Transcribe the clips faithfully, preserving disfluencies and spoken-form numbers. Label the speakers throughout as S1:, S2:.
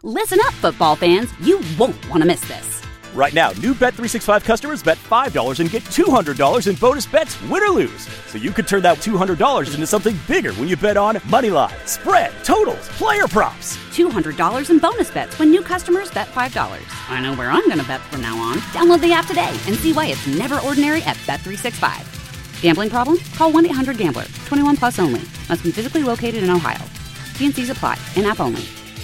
S1: Listen up, football fans. You won't want to miss this.
S2: Right now, new Bet three sixty-five customers bet five dollars and get two hundred dollars in bonus bets, win or lose. So you could turn that two hundred dollars into something bigger when you bet on money line, spread, totals, player props.
S1: two hundred dollars in bonus bets when new customers bet five dollars. I know where I'm going to bet from now on. Download the app today and see why it's never ordinary at Bet three sixty-five. Gambling problem? Call one eight hundred gambler. twenty-one plus only. Must be physically located in Ohio. T and C's apply. In-app only.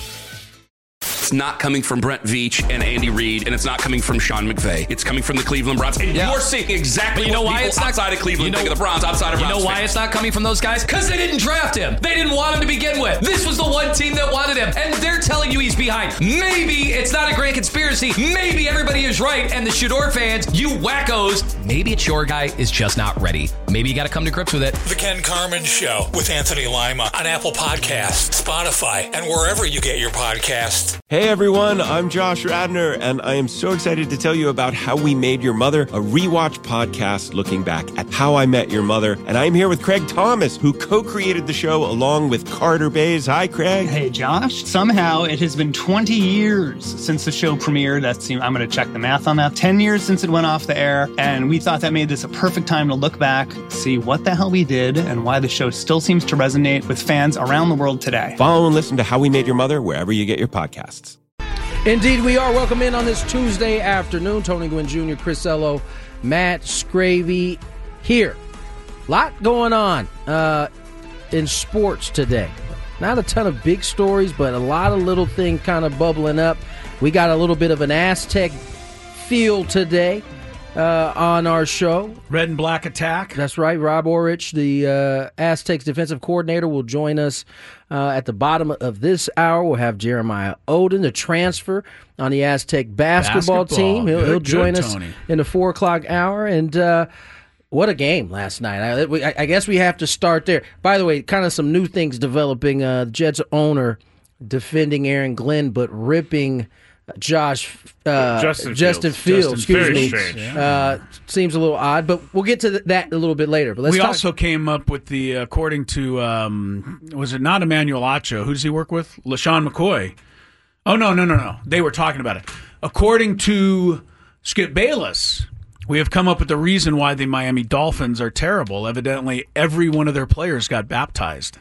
S3: It's not coming from Brent Veach and Andy Reid, and it's not coming from Sean McVay. It's coming from the Cleveland Browns. And yeah. you're seeing exactly you know what why it's outside not, of Cleveland you know, think of the Browns, outside of
S4: You
S3: Browns
S4: know why
S3: fans.
S4: it's not coming from those guys? Because they didn't draft him. They didn't want him to begin with. This was the one team that wanted him, and they're telling you he's behind. Maybe it's not a grand conspiracy. Maybe everybody is right, and the Shador fans, you wackos, maybe it's your guy is just not ready. Maybe you got to come to grips with it.
S5: The Ken Carman Show with Anthony Lima on Apple Podcasts, Spotify, and wherever you get your podcasts.
S6: Hey everyone, I'm Josh Radner, and I am so excited to tell you about How We Made Your Mother, a rewatch podcast looking back at How I Met Your Mother. And I'm here with Craig Thomas, who co-created the show along with Carter Bays. Hi, Craig.
S7: Hey, Josh. Somehow it has been twenty years since the show premiered. That's, I'm going to check the math on that. ten years since it went off the air, and we thought that made this a perfect time to look back, see what the hell we did, and why the show still seems to resonate with fans around the world today.
S6: Follow and listen to How We Made Your Mother wherever you get your podcasts.
S8: Indeed, we are. Welcome in on this Tuesday afternoon. Tony Gwynn Junior, Chris Ello, Matt Scravey here. Lot going on uh, in sports today. Not a ton of big stories, but a lot of little things kind of bubbling up. We got a little bit of an Aztec feel today uh, on our show.
S9: Red and black attack.
S8: That's right. Rob Orich, the uh, Aztecs defensive coordinator, will join us uh, at the bottom of this hour. We'll have Jeremiah Oden, the transfer on the Aztec basketball, basketball. team. He'll, good, he'll join good, us Tony. in the four o'clock hour. And uh, what a game last night. I, I guess we have to start there. By the way, kind of some new things developing. Uh, the Jets owner defending Aaron Glenn, but ripping Josh uh, Justin,
S9: Justin
S8: Fields,
S9: Fields.
S8: excuse
S9: Very
S8: me.
S9: Strange.
S8: Uh, seems a little odd, but we'll get to that a little bit later. But let's
S9: we
S8: talk.
S9: also came up with the, according to, um, was it not Emmanuel Acho? Who does he work with? LaShawn McCoy. Oh, no, no, no, no. They were talking about it. According to Skip Bayless, we have come up with the reason why the Miami Dolphins are terrible. Evidently, every one of their players got baptized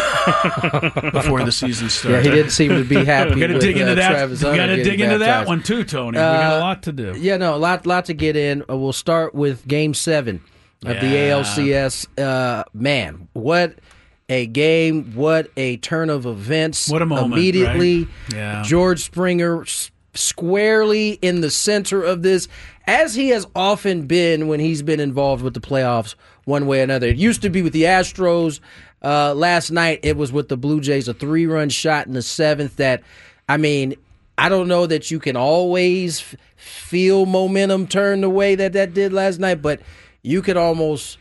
S9: before the season started.
S8: Yeah, he didn't seem to be happy.
S9: We got to dig into
S8: uh,
S9: that.
S8: Travis
S9: We got to dig into
S8: baptized.
S9: that one too, Tony. Uh, we got a lot to do.
S8: Yeah, no, a lot, lot to get in. Uh, we'll start with Game Seven of
S9: yeah.
S8: the A L C S. Uh, man, what a game! What a turn of events!
S9: What a moment!
S8: Immediately,
S9: right? yeah.
S8: George Springer s- squarely in the center of this, as he has often been when he's been involved with the playoffs one way or another. It used to be with the Astros. Uh, last night, it was with the Blue Jays, a three-run shot in the seventh that, I mean, I don't know that you can always f- feel momentum turn the way that that did last night, but you could almost...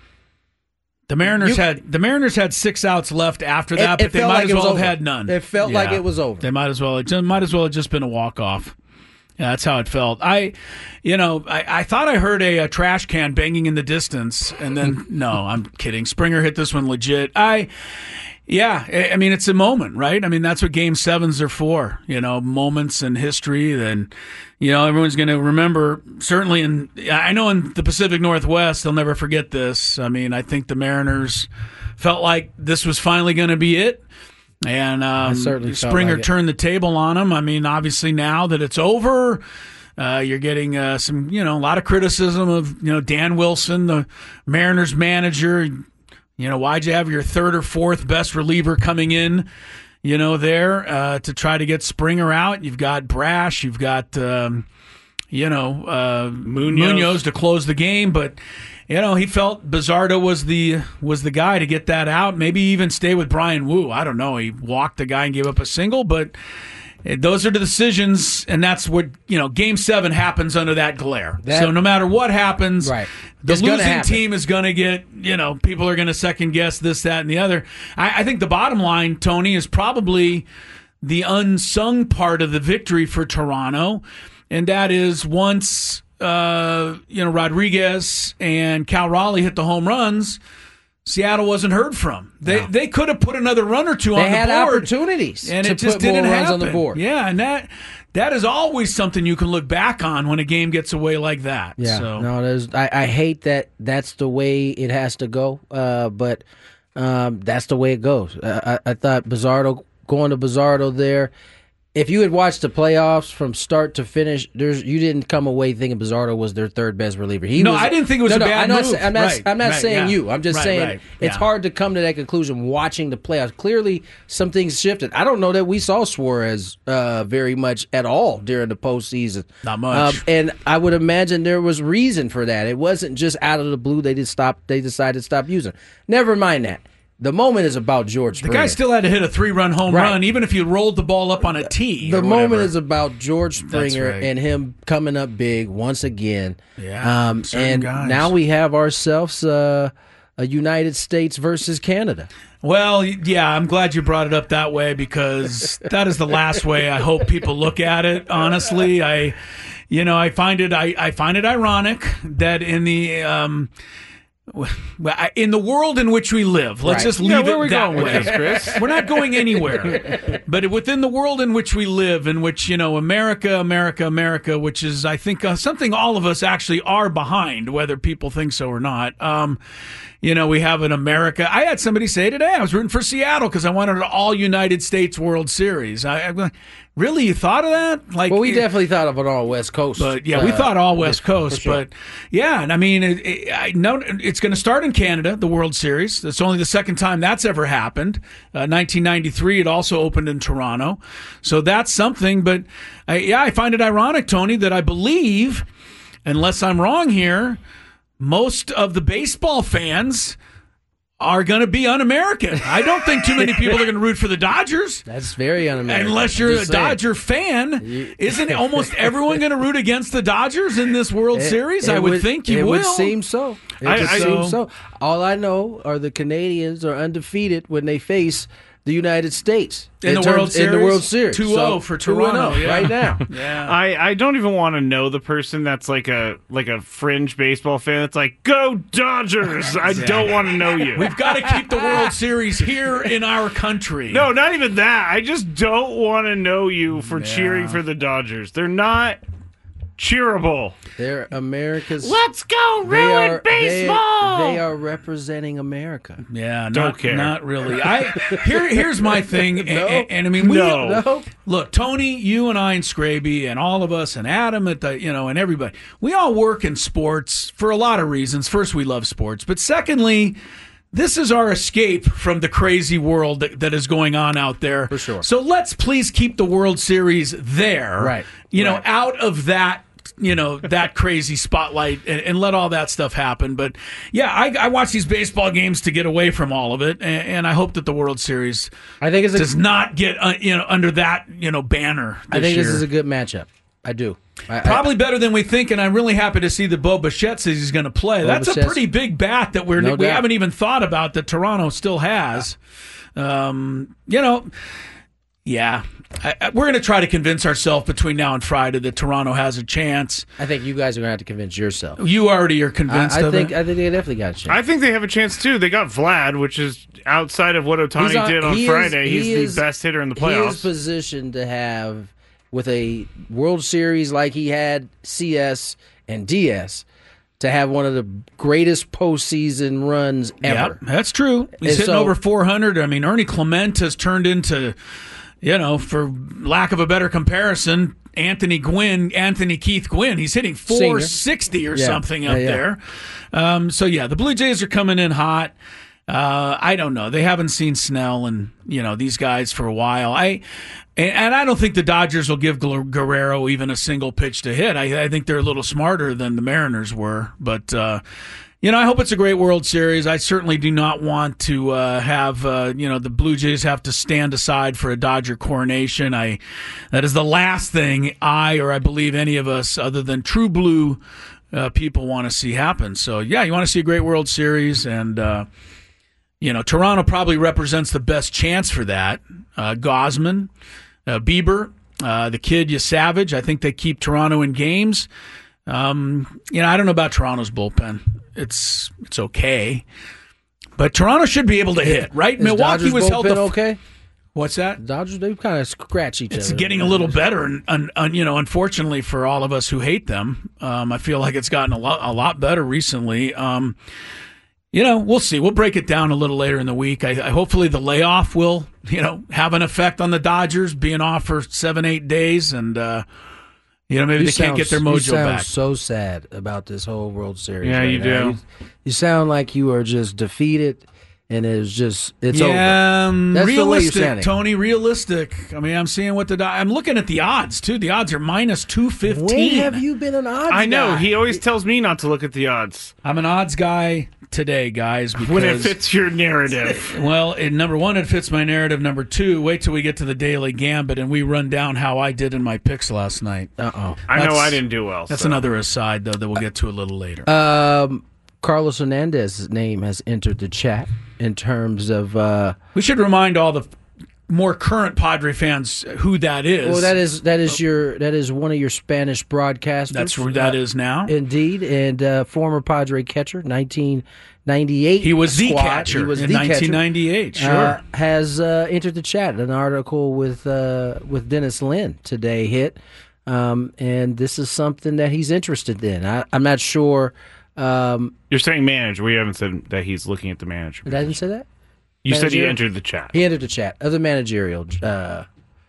S9: The Mariners
S8: you,
S9: had the Mariners had six outs left after that,
S8: it, it
S9: but they might
S8: like
S9: as well have
S8: over.
S9: had none.
S8: It felt
S9: yeah.
S8: like it was over.
S9: They might as well it might as well have just been a walk-off. Yeah, that's how it felt. I, you know, I, I thought I heard a, a trash can banging in the distance, and then no, I'm kidding. Springer hit this one legit. I, yeah, I, I mean it's a moment, right? I mean that's what Game Sevens are for. You know, moments in history. Then, you know, everyone's going to remember. Certainly, in I know in the Pacific Northwest, they'll never forget this. I mean, I think the Mariners felt like this was finally going to be it. And um, Springer
S8: like
S9: turned the table on him. I mean, obviously now that it's over, uh, you're getting uh, some, you know, a lot of criticism of, you know, Dan Wilson, the Mariners manager. You know, why'd you have your third or fourth best reliever coming in, you know, there uh, to try to get Springer out? You've got Brash, you've got, um, you know, uh, Munoz. Munoz to close the game, but. You know, he felt Bizzardo was the was the guy to get that out. Maybe even stay with Brian Wu. I don't know. He walked the guy and gave up a single, but those are the decisions, and that's what, you know, Game seven happens under that glare. That, so no matter what happens,
S8: right.
S9: the
S8: it's
S9: losing team is going to get, you know, people are going to second guess this, that, and the other. I, I think the bottom line, Tony, is probably the unsung part of the victory for Toronto, and that is once... Uh, you know, Rodriguez and Cal Raleigh hit the home runs, Seattle wasn't heard from. They no. they could have put another run or two
S8: they
S9: on the board.
S8: They had opportunities
S9: and
S8: to
S9: it just
S8: put
S9: didn't
S8: more runs
S9: happen.
S8: on the board.
S9: Yeah, and that that is always something you can look back on when a game gets away like that.
S8: Yeah,
S9: so.
S8: no, there's, I, I hate that that's the way it has to go, uh, but um, that's the way it goes. Uh, I, I thought Bizzardo, going to Bizzardo there, if you had watched the playoffs from start to finish, there's you didn't come away thinking Bizzardo was their third best reliever. He
S9: no,
S8: was,
S9: I didn't think it was
S8: no,
S9: a
S8: no,
S9: bad
S8: I'm not,
S9: move.
S8: I'm not,
S9: right,
S8: I'm not
S9: right,
S8: saying
S9: yeah.
S8: you. I'm just
S9: right,
S8: saying
S9: right,
S8: it's
S9: yeah.
S8: hard to come to that conclusion watching the playoffs. Clearly, some things shifted. I don't know that we saw Suarez uh, very much at all during the postseason.
S9: Not much.
S8: Um, and I would imagine there was reason for that. It wasn't just out of the blue. They just stopped. They decided to stop using. Never mind that. The moment is about George Springer.
S9: The guy still had to hit a three-run home right. run, even if you rolled the ball up on a tee.
S8: The
S9: or
S8: moment is about George Springer
S9: right.
S8: and him coming up big once again.
S9: Yeah,
S8: um, and
S9: guys.
S8: now we have ourselves uh, a United States versus Canada.
S9: Well, yeah, I'm glad you brought it up that way because that is the last way I hope people look at it. Honestly, I, you know, I find it I, I find it ironic that in the. Um, in the world in which we live, let's
S10: right.
S9: just leave
S10: yeah,
S9: it
S10: where are we
S9: that
S10: going
S9: way.
S10: With this, Chris?
S9: We're not going anywhere. But within the world in which we live, in which, you know, America, America, America, which is, I think, uh, something all of us actually are behind, whether people think so or not. Um, you know, we have an America. I had somebody say today, I was rooting for Seattle because I wanted an all United States World Series. I, I Really, you thought of that? Like,
S8: well, we
S9: it,
S8: definitely thought of an all West Coast.
S9: But yeah,
S8: uh,
S9: we thought all West Coast.
S8: Sure.
S9: But yeah, and I mean, it, it, I know it's going to start in Canada, the World Series. It's only the second time that's ever happened. Uh, nineteen ninety-three, it also opened in Toronto, so that's something. But uh, yeah, I find it ironic, Tony, that I believe, unless I'm wrong here, most of the baseball fans are going to be un-American. I don't think too many people are going to root for the Dodgers.
S8: That's very un-American.
S9: Unless you're
S8: Just
S9: a
S8: saying.
S9: Dodger fan. Isn't almost everyone going to root against the Dodgers in this World
S8: It-
S9: Series?
S8: it
S9: I would, think you
S8: it
S9: will.
S8: It would seem so. It
S10: I-
S8: would
S10: I-
S8: seem so. All I know are the Canadians are undefeated when they face the United States
S9: In the
S8: terms-
S9: World Series?
S8: In the World Series,
S9: two oh for Toronto, yeah.
S8: right now.
S9: Yeah.
S10: I, I don't even want to know the person that's like a like a fringe baseball fan that's like, go Dodgers! I don't want to know you.
S9: We've got to keep the World Series here in our country.
S10: No, not even that. I just don't want to know you for
S9: Yeah.
S10: cheering for the Dodgers. They're not cheerable.
S8: They're America's.
S10: Let's go
S8: they
S10: ruin
S8: are,
S10: baseball!
S8: They, they are representing America.
S9: Yeah,
S10: Don't
S9: not,
S10: care.
S9: not really. I here here's my thing, and,
S8: No.
S9: and, and I mean, we
S10: No.
S8: No.
S9: look, Tony, you and I and Scraby and all of us and Adam at the you know and everybody, we all work in sports for a lot of reasons. First, we love sports, but secondly, this is our escape from the crazy world that, that is going on out there.
S8: For sure.
S9: So let's please keep the World Series there,
S8: Right.
S9: You know,
S8: Right.
S9: out of that. You know, that crazy spotlight and, and let all that stuff happen. But yeah, I, I watch these baseball games to get away from all of it, and, and I hope that the World Series
S8: I think it's a,
S9: does not get uh, you know under that you know banner. This
S8: I think
S9: year.
S8: this is a good matchup. I do. I,
S9: Probably better than we think, and I'm really happy to see that Bo Bichette says he's going to play.
S8: Bo
S9: That's a
S8: Bichette's-
S9: pretty big bat that we're
S8: No
S9: we
S8: doubt.
S9: haven't even thought about that Toronto still has. Um, you know, yeah, I, I, we're going to try to convince ourselves between now and Friday that Toronto has a chance.
S8: I think you guys are going to have to convince yourself.
S9: You already are convinced
S8: I, I
S9: of
S8: think
S9: it.
S8: I think they definitely got a chance.
S10: I think they have a chance too. They got Vlad, which is outside of what Otani
S8: He's on-
S10: did on
S8: he is-
S10: Friday.
S8: he
S10: He's
S8: is-
S10: the best hitter in the
S8: He is
S10: playoffs.
S8: positioned to have, with a World Series like he had C S and D S, to have one of the greatest postseason runs ever.
S9: Yeah, that's true. He's
S8: And
S9: hitting
S8: so-
S9: over four hundred. I mean, Ernie Clement has turned into, you know, for lack of a better comparison, Anthony Gwynn, Anthony Keith Gwynn. He's hitting four sixty or
S8: Yeah.
S9: something
S8: Yeah,
S9: up
S8: yeah.
S9: there. Um, so, yeah, the Blue Jays are coming in hot. Uh, I don't know. They haven't seen Snell and, you know, these guys for a while. I and, and I don't think the Dodgers will give Gu- Guerrero even a single pitch to hit. I, I think they're a little smarter than the Mariners were. But, uh, you know, I hope it's a great World Series. I certainly do not want to uh, have, uh, you know, the Blue Jays have to stand aside for a Dodger coronation. I That is the last thing I or I believe any of us other than true blue uh, people want to see happen. So, yeah, you want to see a great World Series, and uh, you know, Toronto probably represents the best chance for that. Uh, Gosman, uh, Bieber, uh, the kid Yasavage, I think they keep Toronto in games. Um, you know, I don't know about Toronto's bullpen. It's it's okay, But Toronto should be able to hit, right?
S8: Is
S9: Milwaukee
S8: Dodgers
S9: was held to
S8: okay.
S9: What's that?
S8: Dodgers, they kind of scratch each
S9: it's
S8: other.
S9: It's getting a little better, and, and, and you know, unfortunately for all of us who hate them, um, I feel like it's gotten a lot, a lot better recently. Um, you know, we'll see. We'll break it down a little later in the week. I, I hopefully the layoff will, you know, have an effect on the Dodgers being off for seven, eight days, and uh, you know, maybe
S8: you
S9: they
S8: sound,
S9: can't get their mojo
S8: you sound
S9: back.
S8: So sad about this whole World Series.
S10: Yeah,
S8: right
S10: you
S8: now.
S10: do.
S8: You, you sound like you are just defeated. And it's just, it's
S9: yeah,
S8: over.
S9: Um,
S8: That's
S9: realistic,
S8: the way you're saying
S9: Tony, realistic. I mean, I'm seeing what the, I'm looking at the odds, too. The odds are minus two fifteen.
S8: When have you been an odds
S10: I know.
S8: guy?
S10: He always tells me not to look at the odds.
S9: I'm an odds guy today, guys. Because,
S10: when it fits your narrative.
S9: Well, it, number one, it fits my narrative. Number two, wait till we get to the Daily Gambit and we run down how I did in my picks last night.
S8: Uh-oh.
S10: I know
S9: That's-
S10: I didn't do well.
S9: That's
S10: so.
S9: another aside, though, that we'll get to a little later.
S8: Um, Carlos Hernandez's name has entered the chat in terms of. Uh,
S9: we should remind all the more current Padre fans who that is.
S8: Well, that is that is your that is one of your Spanish broadcasters.
S9: That's where that
S8: uh,
S9: is now.
S8: Indeed, and uh, former Padre catcher, nineteen ninety-eight.
S9: He was the
S8: squad.
S9: catcher
S8: He was
S9: in
S8: the
S9: nineteen ninety-eight.
S8: catcher.
S9: Sure,
S8: uh, has uh, entered the chat. An article with uh, with Dennis Lin today hit, um, and this is something that he's interested in. I, I'm not sure. Um,
S10: You're saying manager. We haven't said that he's looking at the manager.
S8: Did I didn't say that?
S10: You said he
S8: Managerial?
S10: entered the chat.
S8: He entered the chat of the managerial, uh,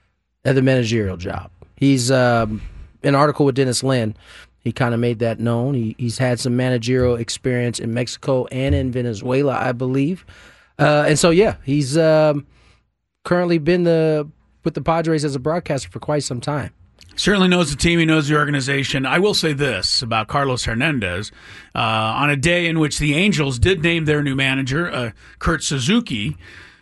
S8: of the managerial job. He's um, an article with Dennis Lin. He kind of made that known. He, he's had some managerial experience in Mexico and in Venezuela, I believe. Uh, and so, yeah, he's um, currently been the with the Padres as a broadcaster for quite some time.
S9: certainly knows the team. He knows the organization. I will say this about Carlos Hernandez. Uh, on a day in which the Angels did name their new manager, uh, Kurt Suzuki,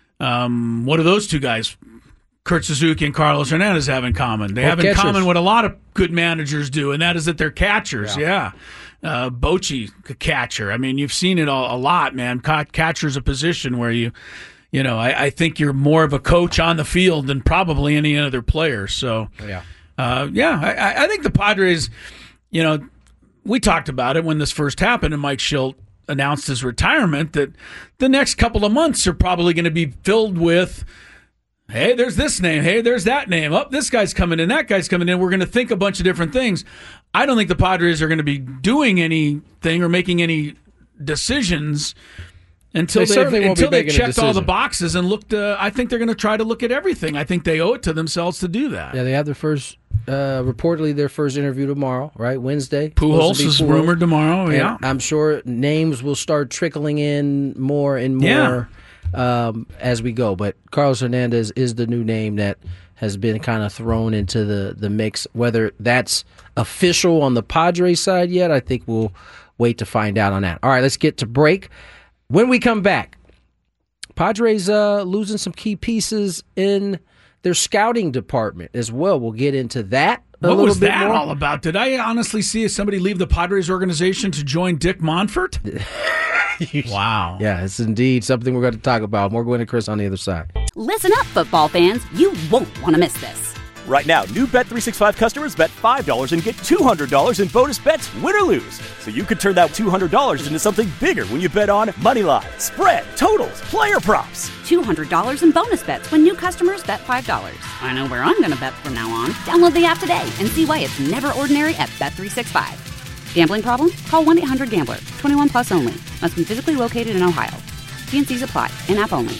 S9: um, what do those two guys, Kurt Suzuki and Carlos Hernandez, have in common? They
S8: Both
S9: have in
S8: catchers.
S9: common what a lot of good managers do, and that is that they're catchers. Yeah. yeah. Uh, Bochy, a catcher. I mean, you've seen it all, a lot, man. Ca- Catcher's a position where you, you know, I, I think you're more of a coach on the field than probably any other player. So,
S8: yeah.
S9: Uh, yeah, I, I think the Padres, you know, we talked about it when this first happened and Mike Schilt announced his retirement, that the next couple of months are probably going to be filled with, hey, there's this name. Hey, there's that name. Oh, this guy's coming in. That guy's coming in. We're going to think a bunch of different things. I don't think the Padres are going to be doing anything or making any decisions until
S8: They
S9: they
S8: certainly won't be
S9: until they
S8: making a
S9: checked all the
S8: decision.
S9: boxes and looked. Uh, I think they're going to try to look at everything. I think they owe it to themselves to do that.
S8: Yeah, they have their first, uh, reportedly their first interview tomorrow, right? Wednesday.
S9: Pujols
S8: Supposed to be
S9: is
S8: Pujols.
S9: rumored tomorrow.
S8: And
S9: Yeah,
S8: I'm sure names will start trickling in more and more um, as we go. But Carlos Hernandez is the new name that has been kind of thrown into the, the mix. Whether that's official on the Padres side yet, I think we'll wait to find out on that. All right, let's get to break. When we come back, Padres uh, losing some key pieces in their scouting department as well. We'll get into that a
S9: what
S8: little
S9: was
S8: bit
S9: that
S8: more.
S9: all about? Did I honestly see somebody leave the Padres organization to join Dick Monfort? Wow.
S8: Yeah, it's indeed something we're going to talk about. More Gwen and Chris on the other side.
S1: Listen up, football fans. You won't want to miss this.
S2: Right now, new Bet three sixty-five customers bet five dollars and get two hundred dollars in bonus bets, win or lose. So you could turn that two hundred dollars into something bigger when you bet on money line, spread, totals, player props.
S1: two hundred dollars in bonus bets when new customers bet five dollars. I know where I'm going to bet from now on. Download the app today and see why it's never ordinary at Bet three sixty-five. Gambling problem? Call one eight hundred gambler. twenty-one plus only. Must be physically located in Ohio. T and C's apply. In-app only.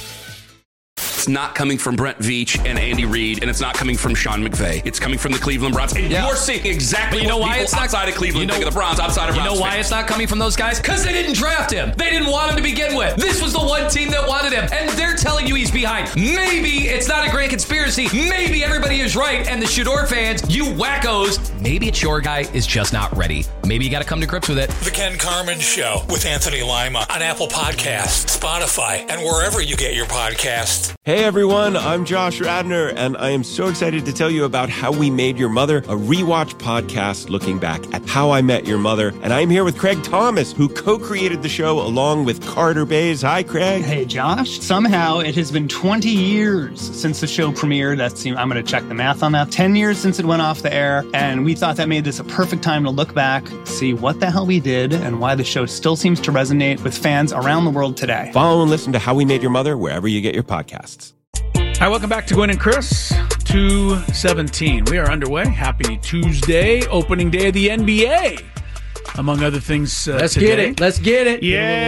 S3: It's not coming from Brent Veach and Andy Reid, and it's not coming from Sean McVay. It's coming from the Cleveland Browns. And
S4: Yeah.
S3: you're seeing exactly
S4: But you know
S3: what
S4: why
S3: people
S4: it's not
S3: outside of Cleveland
S4: you know,
S3: think of the Browns, outside of
S4: You
S3: Browns
S4: know why
S3: fans.
S4: it's not coming from those guys? Because they didn't draft him. They didn't want him to begin with. This was the one team that wanted him, and they're telling you he's behind. Maybe it's not a grand conspiracy. Maybe everybody is right, and the Shador fans, you wackos, maybe it's your guy is just not ready. Maybe you got to come to grips with it.
S5: The Ken Carmen Show with Anthony Lima on Apple Podcasts, Spotify, and wherever you get your podcasts.
S6: Hey everyone, I'm Josh Radnor, and I am so excited to tell you about How We Made Your Mother, a rewatch podcast looking back at How I Met Your Mother. And I'm here with Craig Thomas, who co-created the show along with Carter Bays. Hi, Craig.
S7: Hey, Josh. Somehow it has been twenty years since the show premiered. That's, I'm going to check the math on that. ten years since it went off the air, and we thought that made this a perfect time to look back, see what the hell we did, and why the show still seems to resonate with fans around the world today.
S6: Follow and listen to How We Made Your Mother wherever you get your podcasts.
S9: Hi, welcome back to Gwen and Chris, two seventeen. We are underway. Happy Tuesday, opening day of the N B A, among other things uh,
S8: Let's
S9: today.
S8: get it. Let's get it.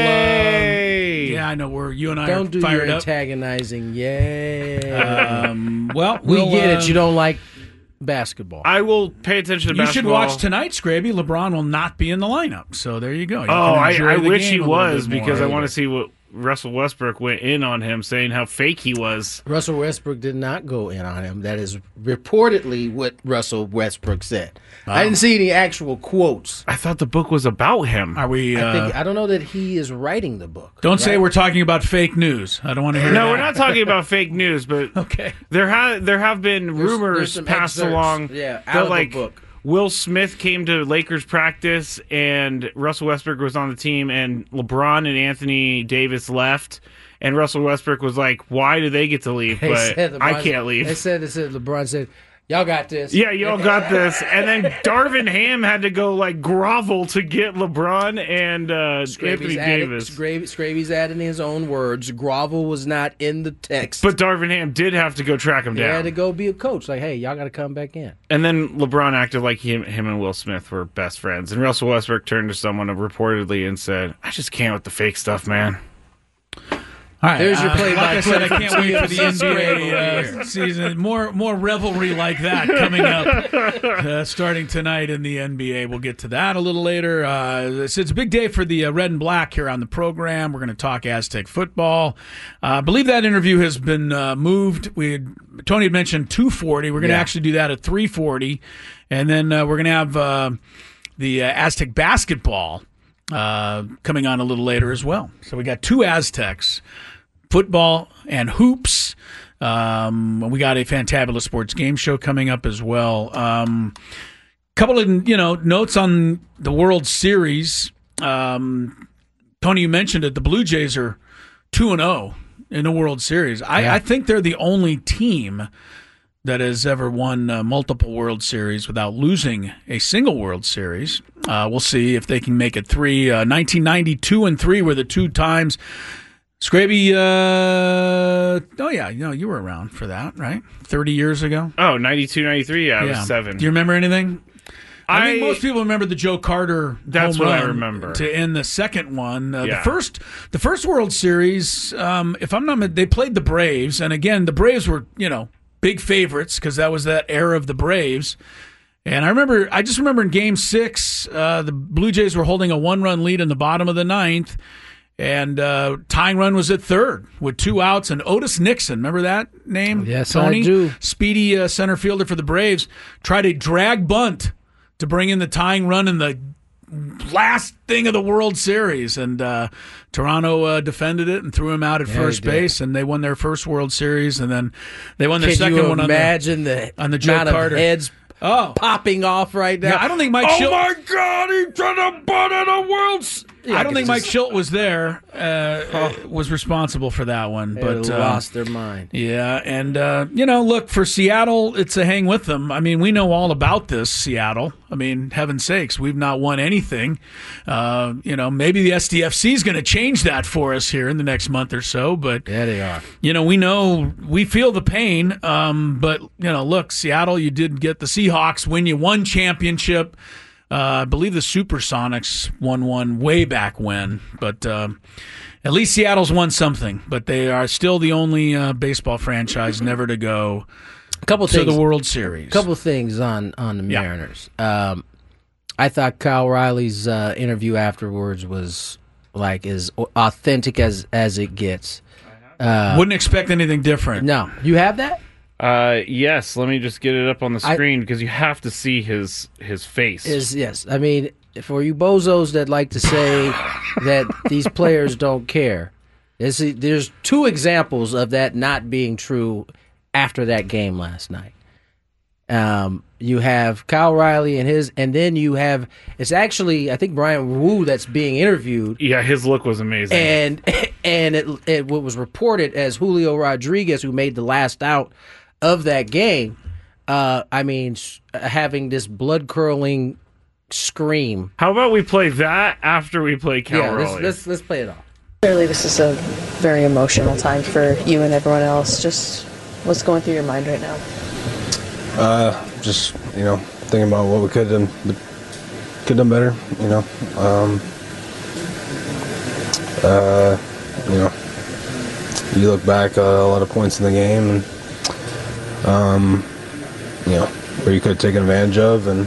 S10: Yay!
S9: Little, um, yeah, I know. We're you and I
S8: Don't
S9: are
S8: do
S9: fired
S8: your
S9: up.
S8: antagonizing. Yay.
S9: Um, well,
S8: we
S9: we'll,
S8: get
S9: uh,
S8: it. You don't like basketball.
S10: I will pay attention to
S9: You
S10: basketball.
S9: should watch tonight, Scraby. LeBron will not be in the lineup, so there you go. You
S10: Oh,
S9: can
S10: I,
S9: enjoy
S10: I
S9: the
S10: wish
S9: game
S10: he
S9: a little
S10: was
S9: bit more.
S10: because I want to see what Russell Westbrook went in on him, saying how fake he was.
S8: Russell Westbrook did not go in on him. That is reportedly what Russell Westbrook said.
S9: Oh.
S8: I didn't see any actual quotes.
S10: I thought the book was about him.
S9: Are we? Uh,
S8: I think I don't know that he is writing the book.
S9: don't say
S8: right?
S9: we're talking about fake news. I don't want to hear.
S10: No,
S9: that.
S10: we're not talking about fake news, but
S9: Okay.
S10: there have there have been
S8: There's-
S10: rumors
S8: there's some
S10: passed
S8: excerpts,
S10: along
S8: yeah, out
S10: that
S8: of
S10: like
S8: the book.
S10: Will Smith came to Lakers practice and Russell Westbrook was on the team, and LeBron and Anthony Davis left, and Russell Westbrook was like, "Why do they get to leave,
S8: They
S10: but
S8: said LeBron,
S10: I can't leave?"
S8: They said, they said LeBron said, "Y'all got this."
S10: Yeah, y'all got this. And then Darvin Ham had to go like grovel to get LeBron and uh, Anthony
S8: added,
S10: Davis.
S8: Scraby, Scraby's adding his own words. Grovel was not in the text.
S10: But Darvin Ham did have to go track him
S8: he
S10: down.
S8: had to go be a coach. Like, hey, y'all got to come back in.
S10: And then LeBron acted like him, him and Will Smith were best friends. And Russell Westbrook turned to someone reportedly and said, "I just can't with the fake stuff, man."
S9: All right,
S8: There's your
S9: uh,
S8: play
S9: like
S8: by
S9: I said, I
S8: play
S9: can't
S8: for
S9: wait for the N B
S8: Scraby
S9: A uh,
S8: here.
S9: season. More more revelry like that coming up uh, starting tonight in the N B A. We'll get to that a little later. Uh, it's, it's a big day for the uh, Red and Black here on the program. We're going to talk Aztec football. Uh, I believe that interview has been uh, moved. We had, Tony had mentioned two forty. We're going to
S8: Yeah.
S9: actually do that at three forty, and then uh, we're going to have uh, the uh, Aztec basketball uh, coming on a little later as well. So we got two Aztecs. Football and hoops. Um, we got a Fantabulous Sports Game Show coming up as well. Um, couple of you know notes on the World Series. Um, Tony, you mentioned it. The Blue Jays are two and zero in the World Series. I,
S8: Yeah.
S9: I think they're the only team that has ever won uh, multiple World Series without losing a single World Series. Uh, we'll see if they can make it three. Uh, nineteen ninety-two and three were the two times. Scraby, uh, oh yeah, you know, you were around for that, right? thirty years ago?
S10: Oh, ninety-two, ninety-three, yeah, I
S9: Yeah.
S10: was seven.
S9: Do you remember anything? I,
S10: I-
S9: think most people remember the Joe Carter
S10: That's
S9: home
S10: what I
S9: run
S10: remember.
S9: to end the second one. Uh,
S10: Yeah.
S9: The first, the first World Series, um, if I'm not, mi- they played the Braves, and again, the Braves were, you know, big favorites because that was that era of the Braves. And I remember, I just remember in Game Six, uh, the Blue Jays were holding a one-run lead in the bottom of the ninth. And uh, tying run was at third with two outs, and Otis Nixon, remember that name?
S8: Yes,
S9: Tony?
S8: I do.
S9: Speedy uh, center fielder for the Braves, tried a drag bunt to bring in the tying run in the last thing of the World Series, and uh, Toronto uh, defended it and threw him out at
S8: Yeah,
S9: first
S8: they did.
S9: base, and they won their first World Series, and then they won their
S8: Can
S9: second
S8: you
S9: one on the,
S8: imagine the,
S9: on the Joe
S8: amount
S9: Carter.
S8: of heads
S9: oh,
S8: popping off right now?
S9: yeah, I don't think Mike
S8: Oh
S9: Schilt.
S8: my God, he tried to bunt in a World Series.
S9: I don't think Mike Schilt was there. Uh, was responsible for that one,
S8: They
S9: but uh,
S8: lost their mind.
S9: yeah, and uh, you know, look, for Seattle, it's a hang with them. I mean, we know all about this, Seattle. I mean, heaven's sakes, we've not won anything. Uh, you know, maybe the S D F C is going to change that for us here in the next month or so. But
S8: Yeah, they are.
S9: you know, we know we feel the pain. Um, but you know, look, Seattle, you did get the Seahawks win you one championship. Uh, I believe the Supersonics won one way back when, but um, at least Seattle's won something. But they are still the only uh, baseball franchise never to go
S8: A couple
S9: to
S8: things.
S9: the World Series.
S8: A couple things on on the
S9: Yeah.
S8: Mariners. Um, I thought Kyle Riley's uh, interview afterwards was like as authentic as as it gets. Uh,
S9: Wouldn't expect anything different.
S8: no, you have that?
S10: Uh, yes, let me just get it up on the
S8: I-
S10: screen because you have to see his his face.
S8: Is yes. I mean, for you bozos that like to say that these players don't care, There's, there's two examples of that not being true after that game last night. Um, you have Kyle Riley and his, and then you have, it's actually, I think, Brian Wu that's being interviewed.
S10: Yeah, his look was amazing.
S8: And and it, it what was reported as Julio Rodriguez, who made the last out of that game, uh, I mean, having this blood-curdling scream.
S10: How about we play that after we play Cal
S8: yeah,
S10: Raleigh?
S8: Let's, let's, let's play it off.
S11: Clearly, this is a very emotional time for you and everyone else. Just what's going through your mind right now?
S12: Uh, just, you know, thinking about what we could have done, could have done better, you know. Um, uh, you know, you look back uh, a lot of points in the game, and, um, you know, where you could have taken advantage of, and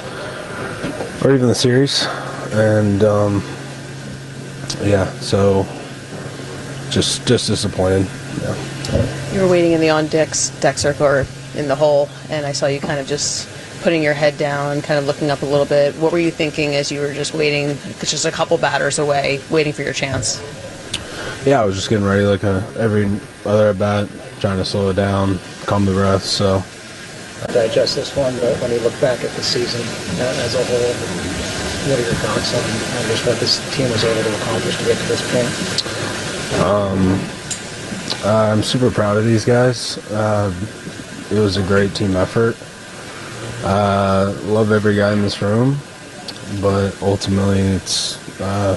S12: or even the series, and um, yeah, so just just disappointed. Yeah.
S11: You were waiting in the on deck deck circle or in the hole, and I saw you kind of just putting your head down, kind of looking up a little bit. What were you thinking as you were just waiting, just a couple batters away, waiting for your chance?
S12: Yeah, I was just getting ready, like a, every other at bat, trying to slow it down, calm the breath. So.
S13: Digest this one, but when you look back at the season uh, as a whole, what are your thoughts on, on just what this team was able to accomplish to get to this point?
S12: Um, uh, I'm super proud of these guys. Uh, it was a great team effort. Uh, love every guy in this room, but ultimately it's uh,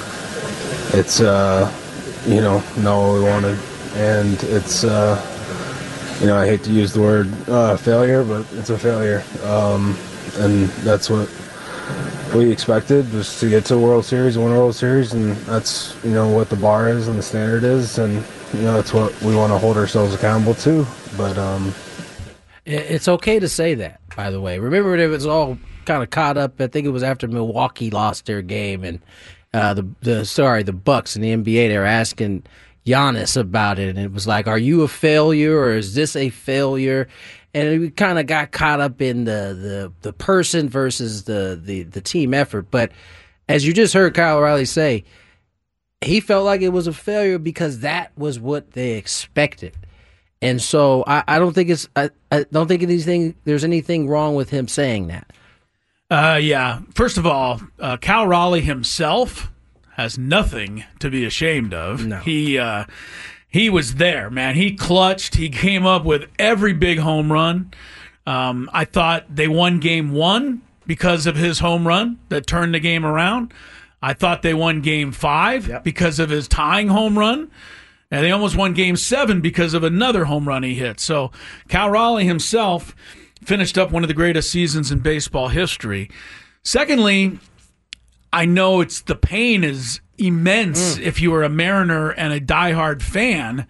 S12: it's uh, you know not what we wanted, and it's. Uh, You know, I hate to use the word uh, failure, but it's a failure. Um, and that's what we expected, was to get to a World Series, win a World Series, and that's, you know, what the bar is and the standard is, and, you know, that's what we want to hold ourselves accountable to. But um,
S8: it's okay to say that, by the way. Remember, it was all kind of caught up. I think it was after Milwaukee lost their game, and uh, the, the sorry, the Bucks in the N B A, they were asking Giannis about it, and it was like, are you a failure or is this a failure? And we kind of got caught up in the, the, the person versus the, the, the team effort. But as you just heard Kyle Riley say, he felt like it was a failure because that was what they expected. And so I, I don't think it's I, I don't think anything there's anything wrong with him saying that.
S9: Uh, yeah. First of all, uh, Cal Raleigh himself has nothing to be ashamed of.
S8: No.
S9: He uh, he was there, man. He clutched. He came up with every big home run. Um, I thought they won game one because of his home run that turned the game around. I thought they won game five yep. because of his tying home run. And they almost won game seven because of another home run he hit. So Cal Raleigh himself finished up one of the greatest seasons in baseball history. Secondly, I know it's the pain is immense mm. if you were a Mariner and a diehard fan,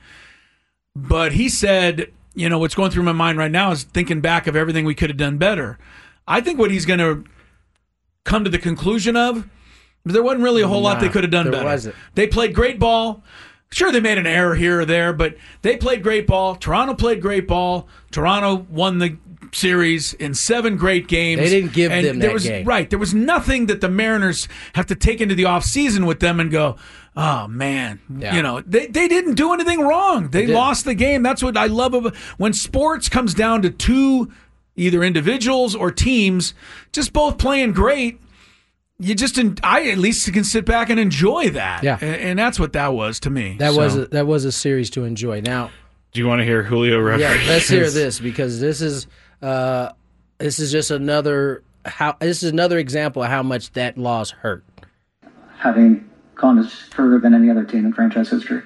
S9: but he said, you know, what's going through my mind right now is thinking back of everything we could have done better. I think what he's going to come to the conclusion of, there wasn't really a whole nah, lot they could have done
S8: there
S9: better.
S8: Wasn't.
S9: They played great ball. Sure, they made an error here or there, but they played great ball. Toronto played great ball. Toronto won the series in seven great games.
S8: They didn't give
S9: and
S8: them
S9: there
S8: that
S9: was,
S8: game.
S9: Right. There was nothing that the Mariners have to take into the offseason with them and go, oh, man.
S8: Yeah.
S9: You know, they, they didn't do anything wrong. They,
S8: they
S9: lost the game. That's what I love about when sports comes down to two, either individuals or teams, just both playing great. You just, I at least can sit back and enjoy that.
S8: Yeah.
S9: And, and that's what that was to me.
S8: That
S9: so.
S8: was a, that was a series to enjoy. Now,
S10: do you want to hear Julio Rodriguez?
S8: Yeah, let's hear this because this is uh, this is just another how this is another example of how much that loss hurt.
S13: Having gone as further than any other team in franchise history.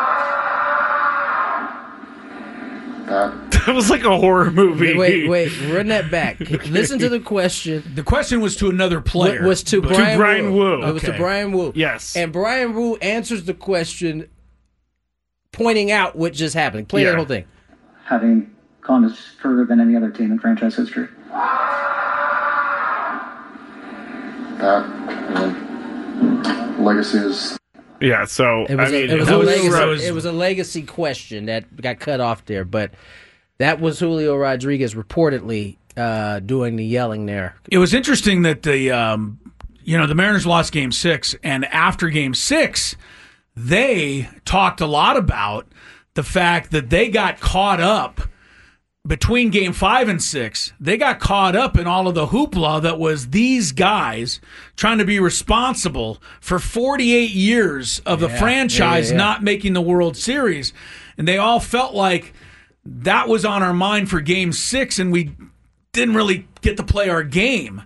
S10: That, that was like a horror movie.
S8: Wait, wait, run that back. Listen to the question.
S9: The question was to another player.
S8: It was to
S9: but,
S8: Brian,
S10: to Brian
S8: Wu.
S10: Wu.
S8: It was
S9: okay.
S8: to Brian Wu.
S10: Yes.
S8: And Brian Wu answers the question pointing out what just happened. Play
S10: yeah.
S8: that whole thing.
S13: Having gone as further than any other team in franchise history.
S14: That uh, legacy is...
S10: Yeah, so
S8: it was,
S10: I mean,
S8: a, it, was
S10: that
S8: a
S10: was,
S8: legacy,
S10: was,
S8: it was a legacy question that got cut off there, but that was Julio Rodriguez reportedly uh, doing the yelling there.
S9: It was interesting that the um, you know the Mariners lost Game Six, and after Game Six, they talked a lot about the fact that they got caught up between game five and six. They got caught up in all of the hoopla that was these guys trying to be responsible for forty-eight years of the
S8: Yeah,
S9: franchise
S8: yeah, yeah.
S9: not making the World Series. And they all felt like that was on our mind for game six, and we didn't really get to play our game.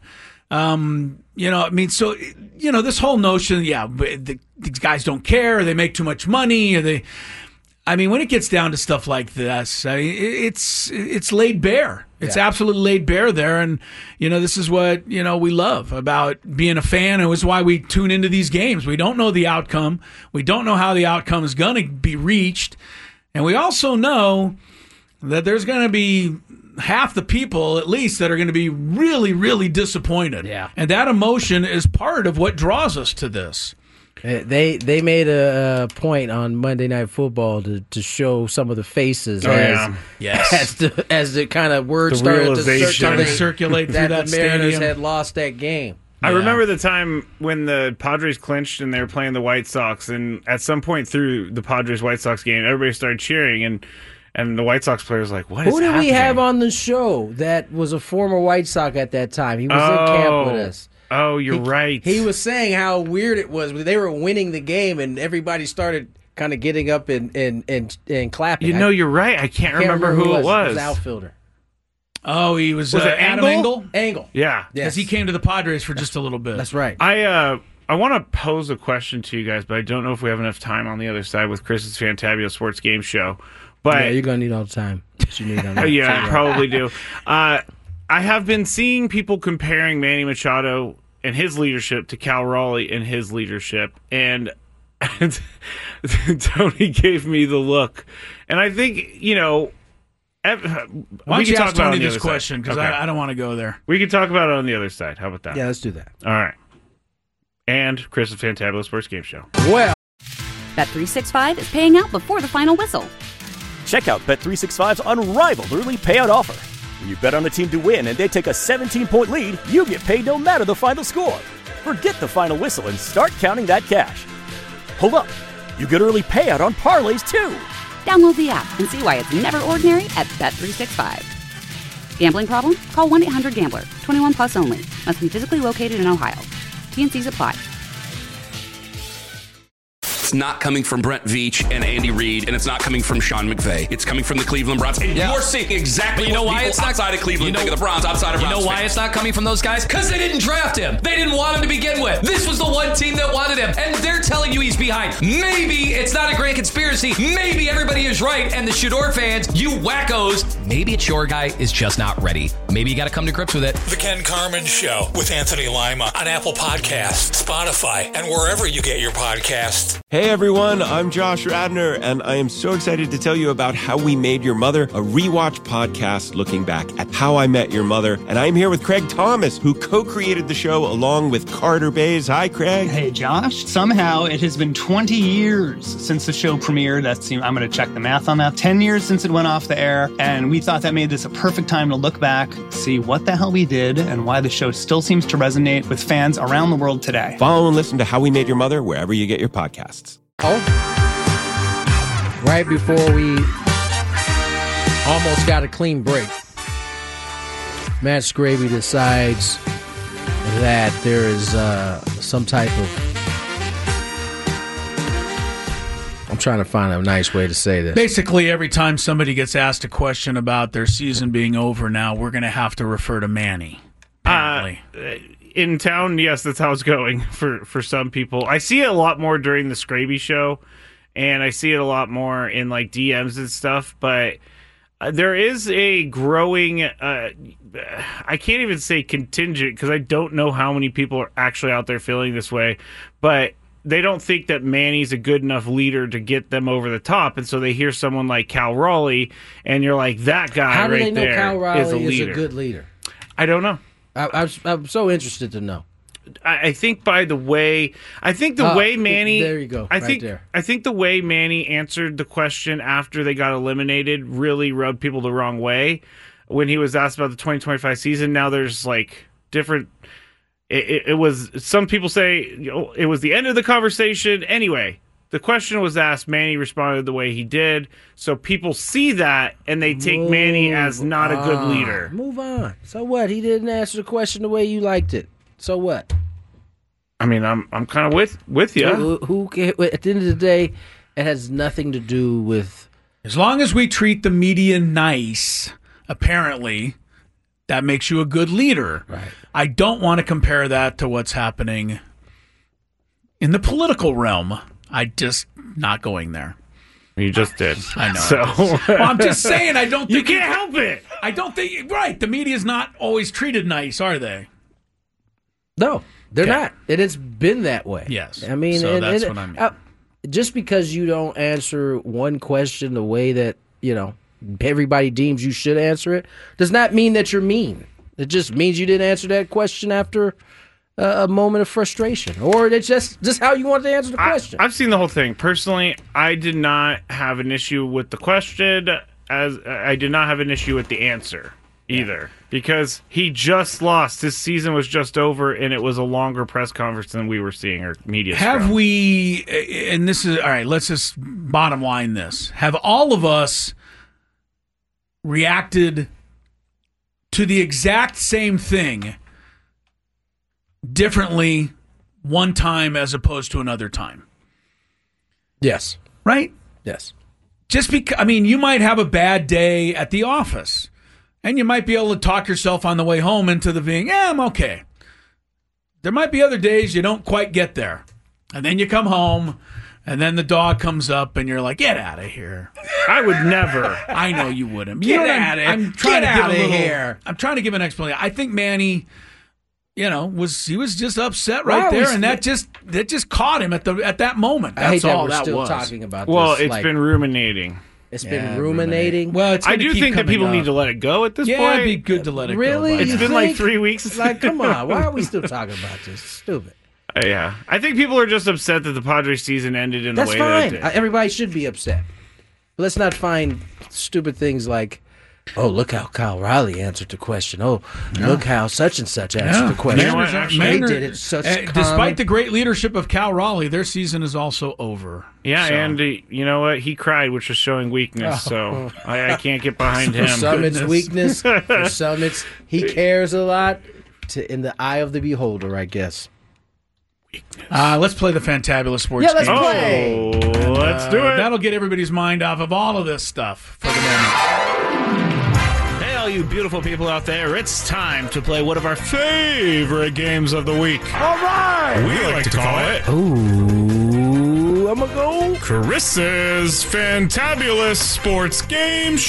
S9: Um, you know, I mean, so, you know, this whole notion, yeah, the, these guys don't care, they make too much money, or they, I mean, when it gets down to stuff like this, I mean, it's, it's laid bare. It's
S8: Yeah.
S9: absolutely laid bare there. And, you know, this is what, you know, we love about being a fan. It was why we tune into these games. We don't know the outcome. We don't know how the outcome is going to be reached. And we also know that there's going to be half the people, at least, that are going to be really, really disappointed.
S8: Yeah.
S9: And that emotion is part of what draws us to this.
S8: Uh, They they made a, a point on Monday Night Football to, to show some of the faces
S10: Oh,
S8: as,
S10: yeah.
S9: Yes.
S8: as the as the kind of word
S10: The
S8: started to
S10: realization.
S8: circulate,
S9: Started to circulate
S8: that
S9: through that
S8: the Mariners
S9: stadium.
S8: had lost that game.
S10: I
S9: Yeah.
S10: remember the time when the Padres clinched and they were playing the White Sox, and at some point through the Padres White Sox game, everybody started cheering, and and the White Sox players like, "What is
S8: Who did
S10: happening?"
S8: we have on the show that was a former White Sox at that time? He was
S10: oh,
S8: in camp with us.
S10: Oh, you're
S8: He-
S10: right.
S8: He was saying how weird it was. They were winning the game, and everybody started kind of getting up and and and, and clapping.
S10: You know,
S8: I
S10: you're right. I can't,
S8: can't
S10: remember, who it was.
S8: It was outfielder.
S9: Oh, he was,
S10: Was
S9: uh,
S10: it
S9: Adam
S10: Engel?
S9: Engel?
S8: Angle.
S10: Yeah.
S9: Because he came to the Padres for just a little bit.
S8: That's right.
S10: I uh I want to pose a question to you guys, but I don't know if we have enough time on the other side with Chris's Fantabulous Sports Game Show. But
S8: Yeah, you're gonna need all the time that you need on
S10: Uh,
S8: that.
S10: yeah, I probably do. Uh, I have been seeing people comparing Manny Machado and his leadership to Cal Raleigh and his leadership, and, and Tony gave me the look, and I think you know. ev-
S9: Why
S10: we
S9: don't you
S10: can
S9: ask
S10: talk about it on
S9: Tony
S10: the
S9: this
S10: other side.
S9: question? Because
S10: Okay.
S9: I, I don't want to go there.
S10: We can talk about it on the other side. How about that?
S8: Yeah, let's do that.
S10: All right. And Chris's Fantabulous Sports Game Show.
S8: Well,
S1: Bet three sixty-five is paying out before the final whistle.
S2: Check out Bet three sixty-five's unrivaled early payout offer. When you bet on a team to win and they take a seventeen-point lead, you get paid no matter the final score. Forget the final whistle and start counting that cash. Hold up. You get early payout on parlays, too.
S1: Download the app and see why it's never ordinary at Bet three sixty-five. Gambling problem? Call one eight hundred gambler. twenty-one plus only. Must be physically located in Ohio. T and Cs apply.
S3: It's not coming from Brent Veach and Andy Reid, and it's not coming from Sean McVay. It's coming from the Cleveland Browns. And
S4: Yeah.
S3: you're seeing exactly
S4: But you know
S3: what
S4: why
S3: people
S4: it's not
S3: outside of Cleveland
S4: you know,
S3: think of the Browns, outside of
S4: You
S3: Browns
S4: know why
S3: fans.
S4: it's not coming from those guys? Because they didn't draft him. They didn't want him to begin with. This was the one team that wanted him, and they're telling you he's behind. Maybe it's not a grand conspiracy. Maybe everybody is right, and the Shador fans, you wackos, maybe it's your guy is just not ready. Maybe you got to come to grips with it.
S5: The Ken Carmen Show with Anthony Lima on Apple Podcasts, Spotify, and wherever you get your podcasts.
S6: Hey everyone, I'm Josh Radner, and I am so excited to tell you about How We Made Your Mother, a rewatch podcast looking back at How I Met Your Mother. And I'm here with Craig Thomas, who co-created the show along with Carter Bays. Hi, Craig.
S7: Hey, Josh. Somehow it has been twenty years since the show premiered. That's, I'm going to check the math on that. ten years since it went off the air. And we thought that made this a perfect time to look back, see what the hell we did, and why the show still seems to resonate with fans around the world today.
S6: Follow and listen to How We Made Your Mother wherever you get your podcasts.
S8: Oh. Right before we almost got a clean break, Matt Scraby decides that there is uh, some type of... I'm trying to find a nice way to say this.
S9: Basically, every time somebody gets asked a question about their season being over now, we're going to have to refer to Manny. Apparently.
S10: Uh, in town, yes, that's how it's going for, for some people. I see it a lot more during the Scraby show, and I see it a lot more in like D Ms and stuff, but uh, there is a growing, uh, I can't even say contingent because I don't know how many people are actually out there feeling this way, but they don't think that Manny's a good enough leader to get them over the top, and so they hear someone like Cal Raleigh, and you're like, that guy
S8: How do
S10: right
S8: they know
S10: there
S8: Cal Raleigh
S10: is a
S8: is
S10: leader.
S8: a good leader?
S10: I don't know.
S8: I, I'm, I'm so interested to know.
S10: I, I think by the way, I think the
S8: Oh,
S10: way Manny.
S8: there you go,
S10: I
S8: right
S10: think
S8: there.
S10: I think the way Manny answered the question after they got eliminated really rubbed people the wrong way. When he was asked about the twenty twenty-five season, now there's like different. It, it, it was some people say you know, it was the end of the conversation. Anyway, the question was asked, Manny responded the way he did. So people see that, and they take Move Manny as not on. a good leader.
S8: Move on. So what? He didn't answer the question the way you liked it. So what?
S10: I mean, I'm I'm kind of with with you.
S8: Who, who can, at the end of the day, it has nothing to do with.
S9: As long as we treat the media nice, apparently, that makes you a good leader.
S8: Right.
S9: I don't want to compare that to what's happening in the political realm. I just not going there.
S10: You just did.
S9: I know.
S10: So
S9: well, I'm just saying. I don't.
S10: You
S9: think
S10: can't help it.
S9: I don't think. Right. The media's not always treated nice, are they?
S8: No, they're
S9: Okay.
S8: not. And it's been that way.
S9: Yes.
S8: I mean,
S9: So
S8: and,
S9: that's
S8: and,
S9: what I mean.
S8: uh, just because you don't answer one question the way that you know everybody deems you should answer it, does not mean that you're mean. It just means you didn't answer that question after uh, a moment of frustration, or it's just just how you want to answer the question.
S10: I, I've seen the whole thing. Personally, I did not have an issue with the question, as I did not have an issue with the answer either, because he just lost. His season was just over, and it was a longer press conference than we were seeing or media.
S9: Have
S10: scrum.
S9: we, and this is, all right, let's just bottom line this. Have all of us reacted to the exact same thing differently one time as opposed to another time?
S8: Yes.
S9: Right?
S8: Yes.
S9: Just because, I mean, you might have a bad day at the office, and you might be able to talk yourself on the way home into the being, yeah, I'm okay. There might be other days you don't quite get there. And then you come home, and then the dog comes up, and you're like, get out of here.
S10: I would never.
S9: I know you wouldn't.
S8: Get
S9: You know,
S8: out of
S9: I'm, I'm
S8: here.
S9: trying
S8: Get
S9: to give
S8: out
S9: a
S8: of
S9: little,
S8: here.
S9: I'm trying to give an explanation. I think Manny, you know, was he was just upset right
S8: Why are we
S9: there, and
S8: still-
S9: that just that just caught him at the at that moment.
S8: I hate
S9: That's
S8: that
S9: all
S8: we're
S9: that
S8: still
S9: was.
S8: talking about
S10: Well,
S8: this.
S10: it's
S8: like,
S10: been ruminating.
S8: It's
S9: Yeah,
S8: been ruminating.
S9: Well, it's
S10: I
S9: gonna
S10: do
S9: keep
S10: think that
S9: coming
S10: people
S9: up.
S10: need to let it go at this
S9: Yeah,
S10: point.
S9: it'd be good to let it
S8: Really?
S9: go.
S10: It's
S8: You
S10: been like
S8: think?
S10: three weeks.
S8: It's like, come on. Why are we still talking about this? It's stupid.
S10: Uh, yeah, I think people are just upset that the Padres season ended in
S8: That's
S10: the way
S8: fine.
S10: that it
S8: Uh,
S10: did.
S8: Everybody should be upset. But let's not find stupid things like, oh, look how Kyle Riley answered the question. Oh, look how such and such answered
S9: Yeah.
S8: the question.
S9: Mariners are-
S8: they
S9: Mariners-
S8: did it such
S9: uh,
S8: calm-
S9: despite the great leadership of Cal Raleigh, their season is also over.
S10: Yeah,
S9: So-
S10: and uh, you know what? He cried, which was showing weakness. So I, I can't get behind
S8: For
S10: him.
S8: some, it's weakness. For some, it's he cares a lot. To in the eye of the beholder, I guess.
S9: Uh, let's play the Fantabulous Sports
S8: Yeah, let's
S9: Game
S8: play.
S9: Show.
S10: Oh, let's
S9: Uh,
S10: do it.
S9: That'll get everybody's mind off of all of this stuff for the moment.
S15: Hey, all you beautiful people out there, it's time to play one of our favorite games of the week.
S8: All right.
S15: We like to call it
S8: Ooh, I'm gonna go.
S15: Chris's Fantabulous Sports Game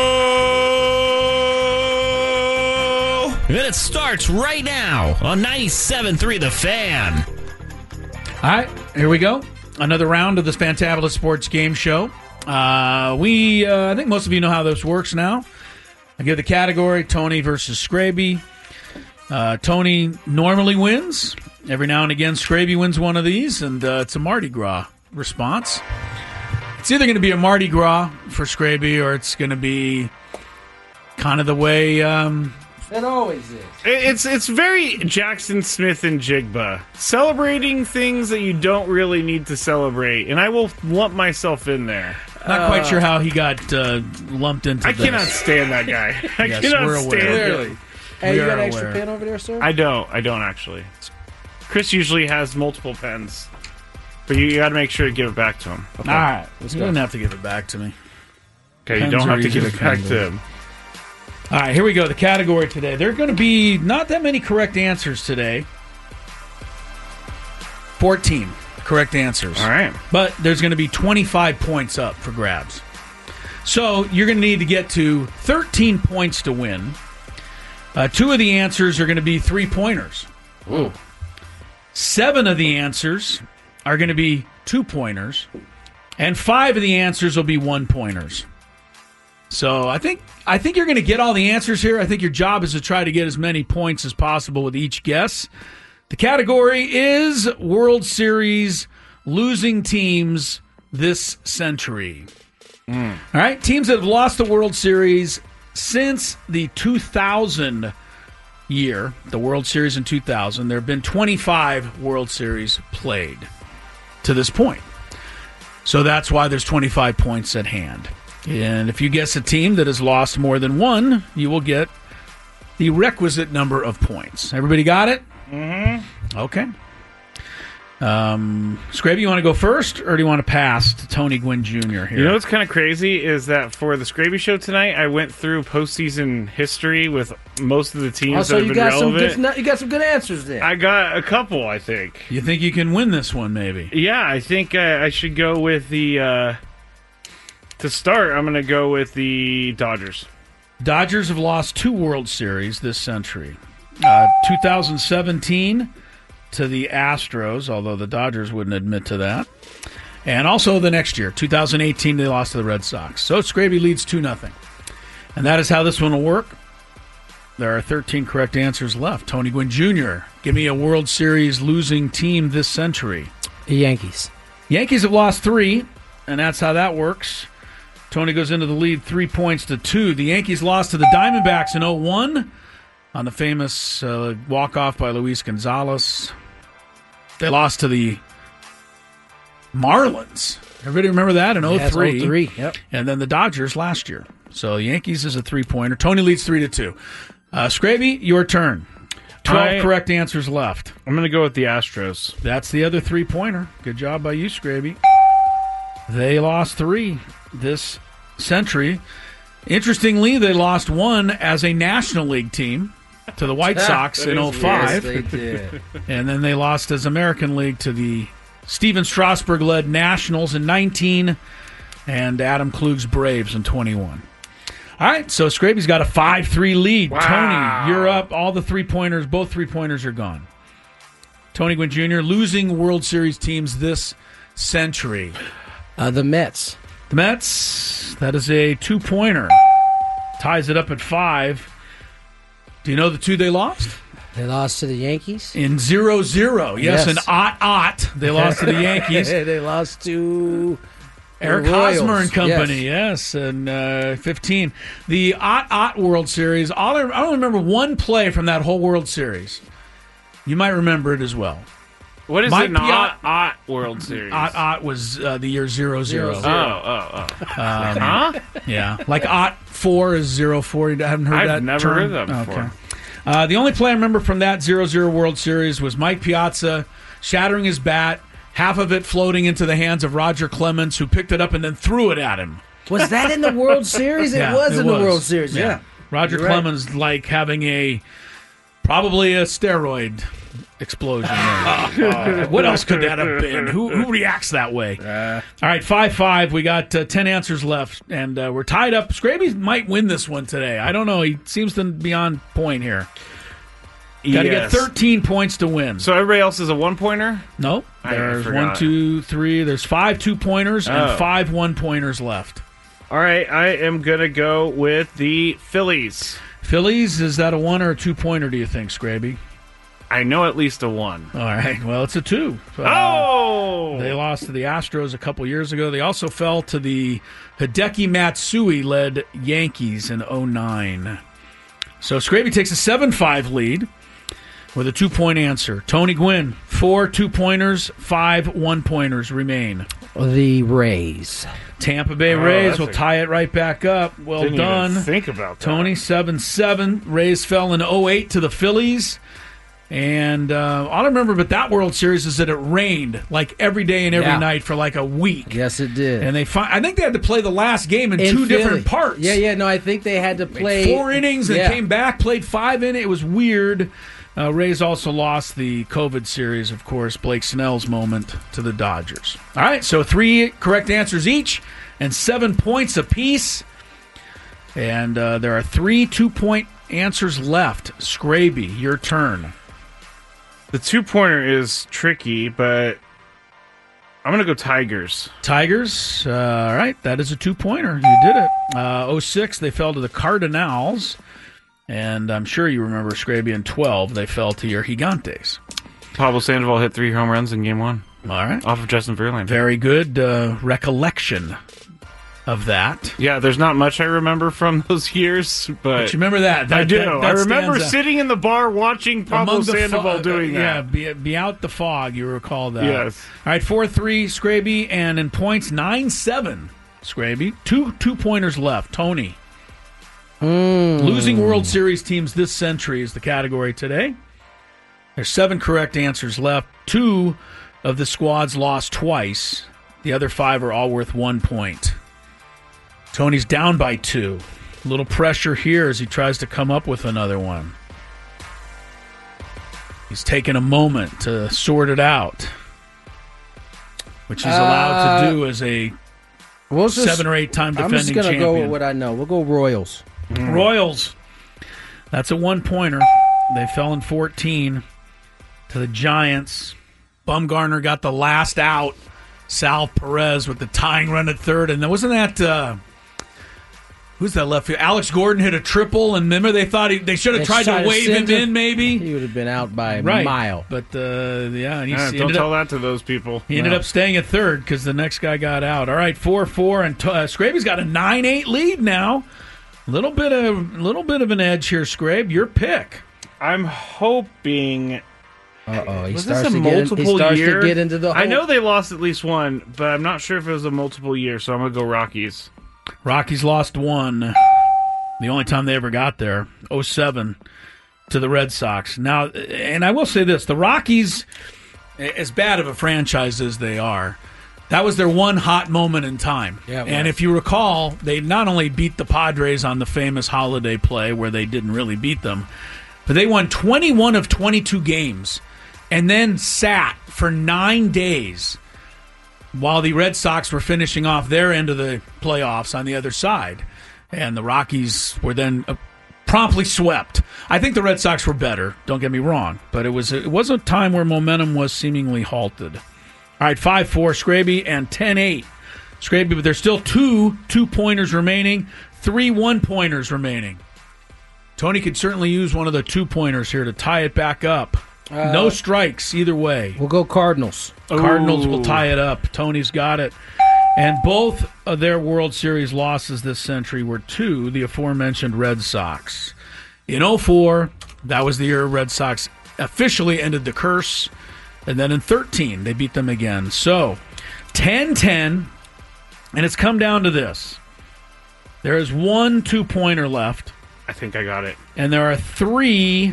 S15: Show. And it starts right now on ninety-seven point three The Fan.
S9: All right, here we go. Another round of this Fantabulous Sports Game Show. Uh, we, uh, I think most of you know how this works now. I give the category Tony versus Scraby. Uh, Tony normally wins. Every now and again, Scraby wins one of these, and uh, it's a Mardi Gras response. It's either going to be a Mardi Gras for Scraby, or it's going to be kind of the way... Um,
S8: It always is.
S10: It- It's it's very Jackson Smith and Jigba, celebrating things that you don't really need to celebrate, and I will lump myself in there.
S9: not quite sure how he got uh, lumped into
S10: I
S9: this.
S10: cannot stand that guy. I
S9: Yes,
S10: cannot
S9: we're aware.
S10: stand
S9: Clearly.
S10: him.
S8: Hey,
S9: We
S8: you got
S9: are
S8: an extra
S9: aware.
S8: pen over there, sir?
S10: I don't. I don't actually. Chris usually has multiple pens, but you, you got to make sure to give it back to him.
S9: All right.
S8: Let's
S9: You
S8: go.
S9: don't have to give it back to me.
S10: Okay, you
S9: Pens
S10: don't
S9: are
S10: have to
S9: easy
S10: give
S9: to
S10: it back
S9: come
S10: to
S9: to.
S10: him.
S9: All right, here we go. The category today. There are going to be not that many correct answers today. fourteen correct answers.
S10: All right.
S9: But there's going to be twenty-five points up for grabs. So you're going to need to get to thirteen points to win. Uh, two of the answers are going to be three-pointers.
S8: Ooh.
S9: Seven of the answers are going to be two-pointers. And five of the answers will be one-pointers. So I think I think you're going to get all the answers here. I think your job is to try to get as many points as possible with each guess. The category is World Series losing teams this century.
S10: Mm.
S9: All right, teams that have lost the World Series since the two thousand year, the World Series in two thousand. There have been twenty-five World Series played to this point. So that's why there's twenty-five points at hand. And if you guess a team that has lost more than one, you will get the requisite number of points. Everybody got it?
S10: Mm-hmm.
S9: Okay. Um, Scraby, you want to go first, or do you want to pass to Tony Gwynn Junior here?
S10: You know what's kind of crazy is that for the Scraby Show tonight, I went through postseason history with most of the teams
S8: Oh, so
S10: that have
S8: you
S10: been
S8: got
S10: relevant.
S8: some good, you got some good answers there.
S10: I got a couple, I think.
S9: You think you can win this one, maybe?
S10: Yeah, I think uh, I should go with the... Uh, to start, I'm going to go with the Dodgers.
S9: Dodgers have lost two World Series this century. Uh, two thousand seventeen to the Astros, although the Dodgers wouldn't admit to that. And also the next year, two thousand eighteen, they lost to the Red Sox. So Scraby leads two nothing. And that is how this one will work. There are thirteen correct answers left. Tony Gwynn Junior, give me a World Series losing team this century.
S8: The Yankees.
S9: Yankees have lost three, and that's how that works. Tony goes into the lead three points to two. The Yankees lost to the Diamondbacks in oh one on the famous uh, walk-off by Luis Gonzalez. They lost to the Marlins. Everybody remember that in oh three?
S8: Yes, oh three, yep.
S9: And then the Dodgers last year. So the Yankees is a three-pointer. Tony leads three to two. Uh, Scraby, your turn. twelve
S10: I,
S9: correct answers left.
S10: I'm going to go with the Astros.
S9: That's the other three-pointer. Good job by you, Scraby. They lost three this century. Interestingly, they lost one as a National League team to the White Sox in oh five.
S8: Yes, they did.
S9: And then they lost as American League to the Steven Strasburg-led Nationals in nineteen and Adam Klug's Braves in twenty-one. All right, so Scraby's got a five three lead.
S10: Wow.
S9: Tony, you're up. All the three-pointers, both three-pointers are gone. Tony Gwynn Junior losing World Series teams this century.
S8: Uh, the Mets.
S9: The Mets, that is a two-pointer. Ties it up at five. Do you know the two they lost?
S8: They lost to the Yankees?
S9: In zero zero. Yes,
S8: Yes.
S9: an ot-ot. They lost to the Yankees.
S8: They lost to
S9: Eric
S8: the Royals.
S9: Hosmer and company, yes, and uh, fifteen. The ot-ot World Series, all I, I don't remember one play from that whole World Series. You might remember it as well.
S10: What is
S9: Mike
S10: an
S9: Piot-
S10: ot World Series?
S9: Ot-ot was uh, the year zero zero.
S10: Oh, oh, oh.
S9: Um,
S10: huh?
S9: Yeah, like ot four is zero four. You haven't heard
S10: I've
S9: that
S10: never
S9: term?
S10: heard that before.
S9: Okay. Uh, the only play I remember from that zero zero World Series was Mike Piazza shattering his bat, half of it floating into the hands of Roger Clemens, who picked it up and then threw it at him.
S8: Was that in the World Series? It
S9: Yeah,
S8: was
S9: it
S8: in
S9: was.
S8: the World Series, yeah.
S9: Yeah. Roger
S8: You're right.
S9: Clemens like having a probably a steroid explosion. there. What else could that have been? Who, who reacts that way?
S8: Uh,
S9: All right, five five. We got uh, ten answers left, and uh, we're tied up. Scraby might win this one today. I don't know. He seems to be on point here. Got to
S10: Yes.
S9: get thirteen points to win.
S10: So everybody else is a one-pointer?
S9: Nope.
S10: I
S9: There's
S10: forgot.
S9: one, two, three. There's five two-pointers
S10: Oh.
S9: and five one-pointers left.
S10: All right, I am going to go with the Phillies.
S9: Phillies, is that a one or a two-pointer, do you think, Scraby?
S10: I know at least a one.
S9: All right, well, it's a two. Uh,
S10: Oh!
S9: They lost to the Astros a couple years ago. They also fell to the Hideki Matsui-led Yankees in oh nine. So Scraby takes a seven five lead with a two-point answer. Tony Gwynn, four two-pointers, five one-pointers remain.
S8: The Rays.
S9: Tampa Bay
S10: Oh,
S9: Rays
S10: that's
S9: will
S10: a-
S9: tie it right back up. Well
S10: Didn't even
S9: done.
S10: think about that.
S9: Tony, seven seven. Rays fell in oh eight to the Phillies. And uh, all I remember about that World Series is that it rained like every day and every
S8: Yeah.
S9: night for like a week.
S8: Yes, it did.
S9: And they fi- I think they had to play the last game in,
S8: In
S9: two
S8: Philly.
S9: different parts.
S8: Yeah, yeah. No, I think they had to play
S9: Four innings and
S8: yeah.
S9: came back, played five in it. It was weird. Uh, Rays also lost the COVID series, of course, Blake Snell's moment to the Dodgers. All right, so three correct answers each and seven points apiece. And uh, there are three two-point answers left. Scraby, your turn.
S10: The two-pointer is tricky, but I'm going to go Tigers.
S9: Tigers, uh, all right, that is a two-pointer. You did it. Uh, oh six, they fell to the Cardinals. And I'm sure you remember Scraby in twelve, they fell to your Gigantes.
S10: Pablo Sandoval hit three home runs in game one.
S9: All right.
S10: Off of Justin Verlander.
S9: Very good uh, recollection of that.
S10: Yeah, there's not much I remember from those years, but,
S9: But you remember that. that
S10: I do.
S9: that- that
S10: I remember
S9: stands out.
S10: sitting in the bar watching Pablo
S9: Among the
S10: Sandoval
S9: fo-
S10: doing that.
S9: Yeah, be, be out the fog. You recall that.
S10: Yes.
S9: All right, four three, Scraby, and in points, nine seven, Scraby. Two two-pointers left. Tony.
S8: Mm.
S9: Losing World Series teams this century is the category today. There's seven correct answers left. Two of the squads lost twice. The other five are all worth one point. Tony's down by two. A little pressure here as he tries to come up with another one. He's taking a moment to sort it out, which he's allowed
S8: Uh,
S9: to do as a
S8: We'll just-
S9: seven or eight time defending
S8: I'm just gonna
S9: champion.
S8: go with what I know. We'll go Royals.
S9: Royals. That's a one-pointer. They fell in fourteen to the Giants. Bumgarner got the last out. Sal Perez with the tying run at third. And then wasn't that... Uh, who's that left field? Alex Gordon hit a triple, and remember they thought he, they should have
S8: They
S9: tried
S8: tried
S9: to
S8: to
S9: wave
S8: send
S9: him
S8: him.
S9: in, maybe.
S8: He would have been out by a
S9: Right.
S8: mile.
S9: But, uh, yeah, and he,
S10: Yeah,
S9: he
S10: don't
S9: ended
S10: tell
S9: up,
S10: that to those people.
S9: he ended
S10: No.
S9: up staying at third because the next guy got out. All right, four four, and uh, Scraby's got a nine eight lead now. Little bit of little bit of an edge here, Scrabe. Your pick.
S10: I'm hoping...
S8: Uh-oh, he
S10: was
S8: starts
S10: this a
S8: to get in- he
S10: multiple
S8: starts to
S10: year?
S8: get into the
S10: I
S8: hole.
S10: know they lost at least one, but I'm not sure if it was a multiple year, so I'm going to go Rockies.
S9: Rockies lost one. The only time they ever got there, oh seven, to the Red Sox. Now, and I will say this, the Rockies, as bad of a franchise as they are, that was their one hot moment in time.
S8: Yeah, it
S9: and
S8: was.
S9: if you recall, they not only beat the Padres on the famous holiday play where they didn't really beat them, but they won twenty-one of twenty-two games and then sat for nine days while the Red Sox were finishing off their end of the playoffs on the other side. And the Rockies were then uh, promptly swept. I think the Red Sox were better, don't get me wrong, but it was, it was a time where momentum was seemingly halted. All right, five four, Scraby, and ten eight. Scraby, but there's still two two-pointers remaining, three one-pointers remaining. Tony could certainly use one of the two-pointers here to tie it back up.
S8: Uh,
S9: no strikes either way.
S8: We'll go Cardinals.
S9: Cardinals will
S8: Ooh.
S9: tie it up. Tony's got it. And both of their World Series losses this century were to the aforementioned Red Sox. In oh four, that was the year Red Sox officially ended the curse. And then in thirteen, they beat them again. So, ten ten, and it's come down to this. There is one two-pointer left.
S10: I think I got it.
S9: And there are three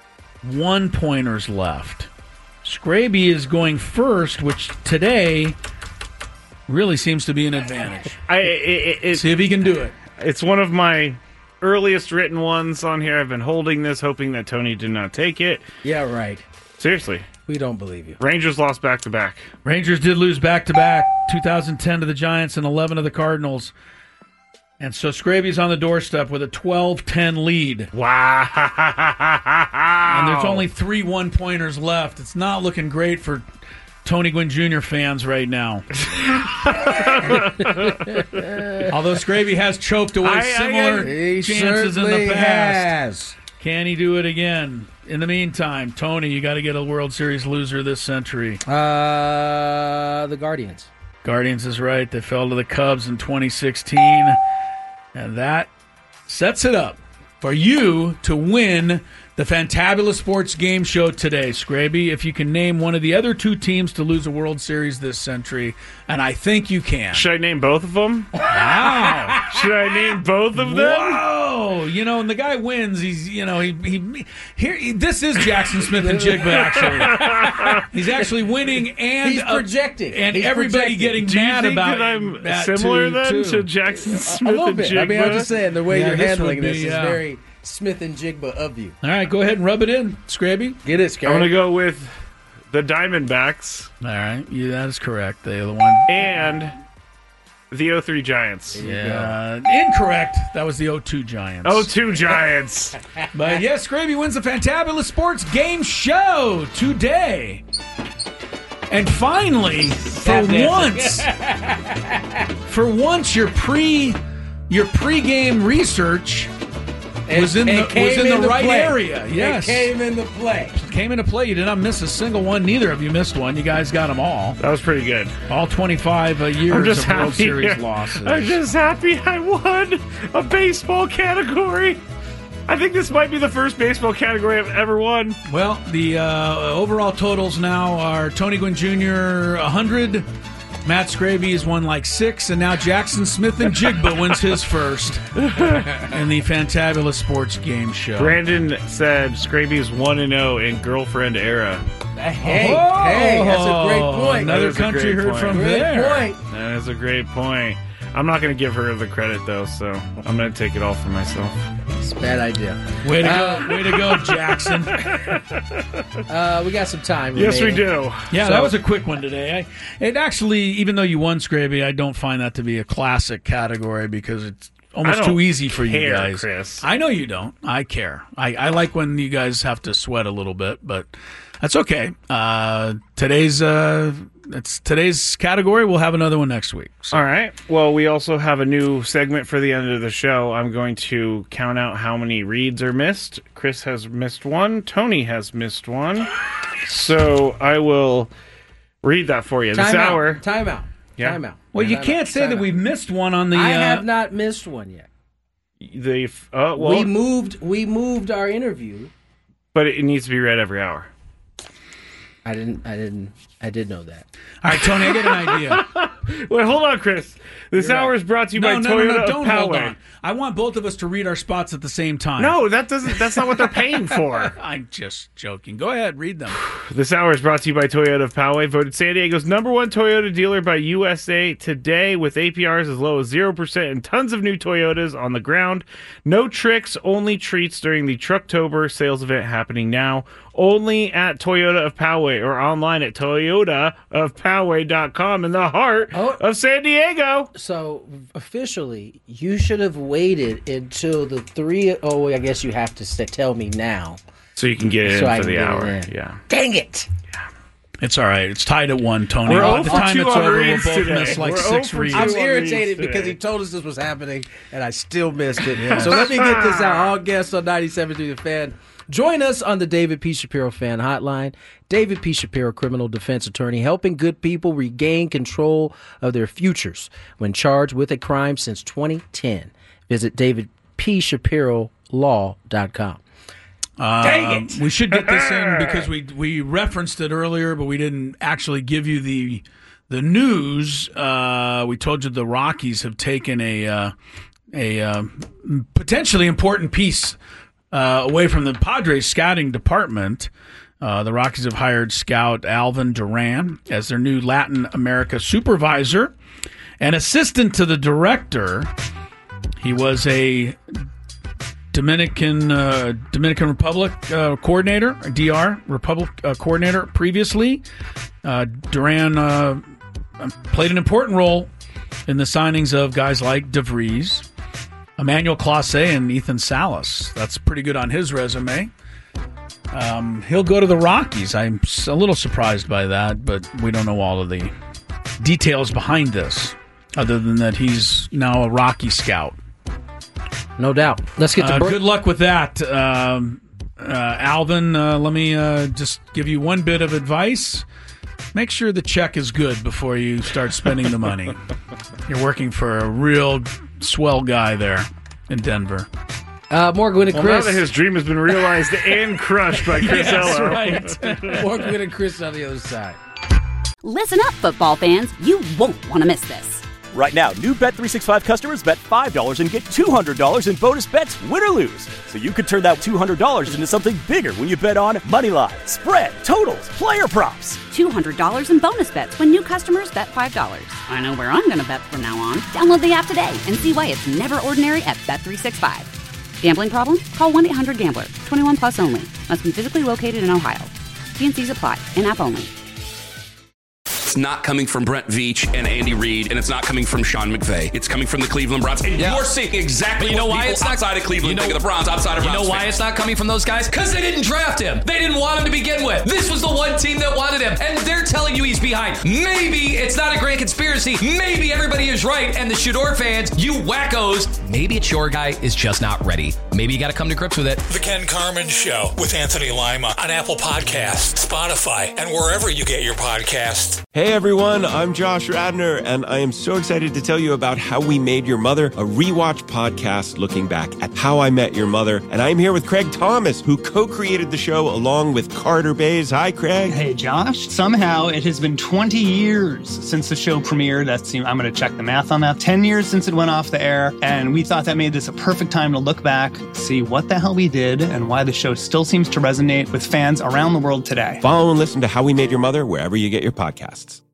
S9: one-pointers left. Scraby is going first, which today really seems to be an advantage.
S10: I it, it,
S9: See if he can do it.
S10: It's one of my earliest written ones on here. I've been holding this, hoping that Tony did not take it.
S8: Yeah, right.
S10: Seriously.
S8: We don't believe you.
S10: Rangers lost back-to-back.
S9: Rangers did lose back-to-back, two thousand ten to the Giants and eleven to the Cardinals. And so Scraby's on the doorstep with a twelve ten lead.
S10: Wow.
S9: And there's only three one-pointers left. It's not looking great for Tony Gwynn Junior fans right now. Although Scraby has choked away
S8: I- I-
S9: similar
S8: He
S9: chances in the
S8: certainly
S9: past.
S8: has.
S9: Can he do it again? In the meantime, Tony, you got to get a World Series loser this century.
S8: Uh, the Guardians.
S9: Guardians is right. They fell to the Cubs in twenty sixteen. And that sets it up for you to win the Fantabulous Sports Game Show today, Scraby. If you can name one of the other two teams to lose a World Series this century, and I think you can.
S10: Should I name both of them?
S9: Wow.
S10: Should I name both of them?
S9: Whoa! You know, and the guy wins. He's, you know, he, he here. He, this is Jackson Smith and Jigba. Actually, he's actually winning, and
S8: He's projecting.
S9: and
S8: He's
S9: everybody
S8: projecting.
S9: getting
S10: Do you
S9: mad
S10: think
S9: about
S10: that I'm
S9: that
S10: similar
S9: too,
S10: then
S9: too.
S10: to Jackson
S8: A
S10: Smith
S8: little
S10: and
S8: bit.
S10: Jigba?
S8: I mean, I'm just saying the way
S9: Yeah,
S8: you're
S9: this
S8: handling
S9: would be,
S8: this is
S9: uh,
S8: very Smith and Jigba of you.
S9: All right, go ahead and rub it in, Scraby.
S8: Get it, Scraby.
S10: I'm going to go with the Diamondbacks.
S9: All right, yeah, that is correct. They are the one.
S10: And the oh three Giants.
S9: Yeah, incorrect. That was the oh two Giants.
S10: oh two Giants.
S9: But yes, Scraby wins the Fantabulous Sports Game Show today. And finally, for
S8: Tap dancing.
S9: once, for once, your pre your pregame research It was in
S8: It
S9: the was in the
S8: into
S9: right
S8: play.
S9: area. Yes,
S8: It came into play.
S9: came into play. You did not miss a single one. Neither of you missed one. You guys got them all.
S10: That was pretty good.
S9: All twenty-five uh, years
S10: I'm just
S9: of
S10: happy.
S9: World Series losses.
S10: I'm just happy I won a baseball category. I think this might be the first baseball category I've ever won.
S9: Well, the uh, overall totals now are Tony Gwynn Junior one hundred, Matt Scraby has won like six, and now Jackson Smith and Jigba wins his first in the Fantabulous Sports Game Show.
S10: Brandon said Scraby's one and oh in girlfriend era.
S8: Hey,
S9: Oh,
S8: hey, that's a great point.
S9: Another
S10: That is a
S9: country
S10: great
S9: heard
S10: point.
S9: from
S8: Great
S9: there.
S8: point.
S10: That is a great point. I'm not going to give her the credit, though, so I'm going to take it all for myself.
S8: It's a bad idea.
S9: Way to
S8: Uh,
S9: go, way to go, Jackson.
S8: Uh, we got some time.
S10: Yes, we
S8: remaining.
S10: do.
S9: Yeah,
S8: So-
S9: that was a quick one today. I, it actually, even though you won, Scraby, I don't find that to be a classic category because it's almost
S10: I don't
S9: too easy for you
S10: care,
S9: guys.
S10: Chris.
S9: I know you don't. I care. I, I like when you guys have to sweat a little bit, but that's okay. Uh, today's uh, it's today's category. We'll have another one next week. So.
S10: All right. Well, we also have a new segment for the end of the show. I'm going to count out how many reads are missed. Chris has missed one. Tony has missed one. So I will read that for you. This
S8: Time out.
S10: hour.
S8: Time out.
S10: Yeah.
S8: Time out.
S9: Well, you
S8: Time
S9: can't
S8: out.
S9: say
S8: Time
S9: that
S8: out.
S9: we've missed one on the.
S8: I
S9: uh,
S8: have not missed one yet.
S10: The uh, well,
S8: we moved. We moved our interview.
S10: but it needs to be read every hour.
S8: I didn't. I didn't. I did know that.
S9: All right, Tony, I get an idea.
S10: Wait, hold on, Chris. This
S8: You're
S10: hour
S8: right.
S10: is brought to you
S9: No,
S10: by
S9: no,
S10: Toyota
S9: no, no,
S10: of
S9: don't hold
S10: Poway.
S9: on. I want both of us to read our spots at the same time.
S10: No, that doesn't. That's not what they're paying for.
S9: I'm just joking. Go ahead, read them.
S10: This hour is brought to you by Toyota of Poway, voted San Diego's number one Toyota dealer by U S A Today, with A P Rs as low as zero percent and tons of new Toyotas on the ground. No tricks, only treats during the Trucktober sales event happening now. Only at Toyota of Poway or online at toyota of poway dot com in the heart
S8: Oh.
S10: of San Diego.
S8: So officially, you should have waited until the three. Oh, I guess you have to say, tell me now.
S10: So you can get it
S8: So I
S10: in for
S8: can
S10: the
S8: get it
S10: hour.
S8: in.
S10: Yeah.
S8: Dang it!
S9: It's all right. It's tied at one, Tony.
S10: We're
S9: By
S10: oh
S9: the
S10: for
S9: time
S10: two
S9: it's
S10: on
S9: over, we'll
S10: reads
S9: both
S10: today.
S9: miss like
S10: We're
S9: six
S10: oh for
S9: reads.
S10: two.
S8: I'm
S10: on
S8: irritated
S10: reads
S8: because he
S10: today.
S8: told us this was happening, and I still missed it. So let me get this out. All guests on ninety-seven through the Fan. Join us on the David P. Shapiro Fan Hotline. David P. Shapiro, criminal defense attorney, helping good people regain control of their futures when charged with a crime since twenty ten. Visit david p shapiro law dot com.
S9: Uh,
S8: Dang it!
S9: We should get this in because we we referenced it earlier, but we didn't actually give you the the news. Uh, we told you the Rockies have taken a uh, a uh, potentially important piece uh, away from the Padres scouting department. Uh, the Rockies have hired scout Alvin Duran as their new Latin America supervisor and assistant to the director. He was a Dominican uh, Dominican Republic uh, coordinator, D R Republic uh, coordinator previously. Uh, Duran uh, played an important role in the signings of guys like DeVries, Emmanuel Clase, and Ethan Salas. That's pretty good on his resume. Um, he'll go to the Rockies. I'm a little surprised by that, but we don't know all of the details behind this, other than that he's now a Rocky scout.
S8: No doubt. Let's get to
S9: uh,
S8: Bert.
S9: good luck with that, um, uh, Alvin. Uh, let me uh, just give you one bit of advice. Make sure the check is good before you start spending the money. You're working for a real swell guy there in Denver.
S8: Uh, more Gwynn and
S10: Well,
S8: Chris.
S10: now that his dream has been realized and crushed by Chris
S9: That's
S10: Ello.
S9: right.
S8: More Gwynn and Chris on the other side.
S1: Listen up, football fans. You won't want to miss this.
S2: Right now, new Bet three sixty-five customers bet five dollars and get two hundred dollars in bonus bets, win or lose. So you could turn that two hundred dollars into something bigger when you bet on moneyline, spread, totals, player props.
S1: two hundred dollars in bonus bets when new customers bet five dollars. I know where I'm going to bet from now on. Download the app today and see why it's never ordinary at Bet three sixty-five. Gambling problem? Call one eight hundred gambler. twenty-one plus only. Must be physically located in Ohio. T and C's apply. In-app only.
S3: It's not coming from Brent Veach and Andy Reid, and it's not coming from Sean McVay. It's coming from the Cleveland Browns. And
S4: Yeah.
S3: you're seeing exactly
S4: But you know
S3: what
S4: why
S3: people
S4: it's not
S3: outside of Cleveland
S4: you know,
S3: think of the Browns, outside of
S4: You
S3: Browns
S4: know why
S3: fans.
S4: it's not coming from those guys? Because they didn't draft him. They didn't want him to begin with. This was the one team that wanted him, and they're telling you he's behind. Maybe it's not a grand conspiracy. Maybe everybody is right. And the Shador fans, you wackos, maybe it's your guy is just not ready. Maybe you got to come to grips with it.
S5: The Ken Carman Show with Anthony Lima on Apple Podcasts, Spotify, and wherever you get your podcasts.
S6: Hey everyone, I'm Josh Radnor, and I am so excited to tell you about How We Made Your Mother, a rewatch podcast looking back at How I Met Your Mother. And I'm here with Craig Thomas, who co-created the show along with Carter Bays. Hi, Craig.
S7: Hey, Josh. Somehow it has been twenty years since the show premiered. That's, I'm going to check the math on that. ten years since it went off the air, and we thought that made this a perfect time to look back, see what the hell we did, and why the show still seems to resonate with fans around the world today.
S6: Follow and listen to How We Made Your Mother wherever you get your podcasts.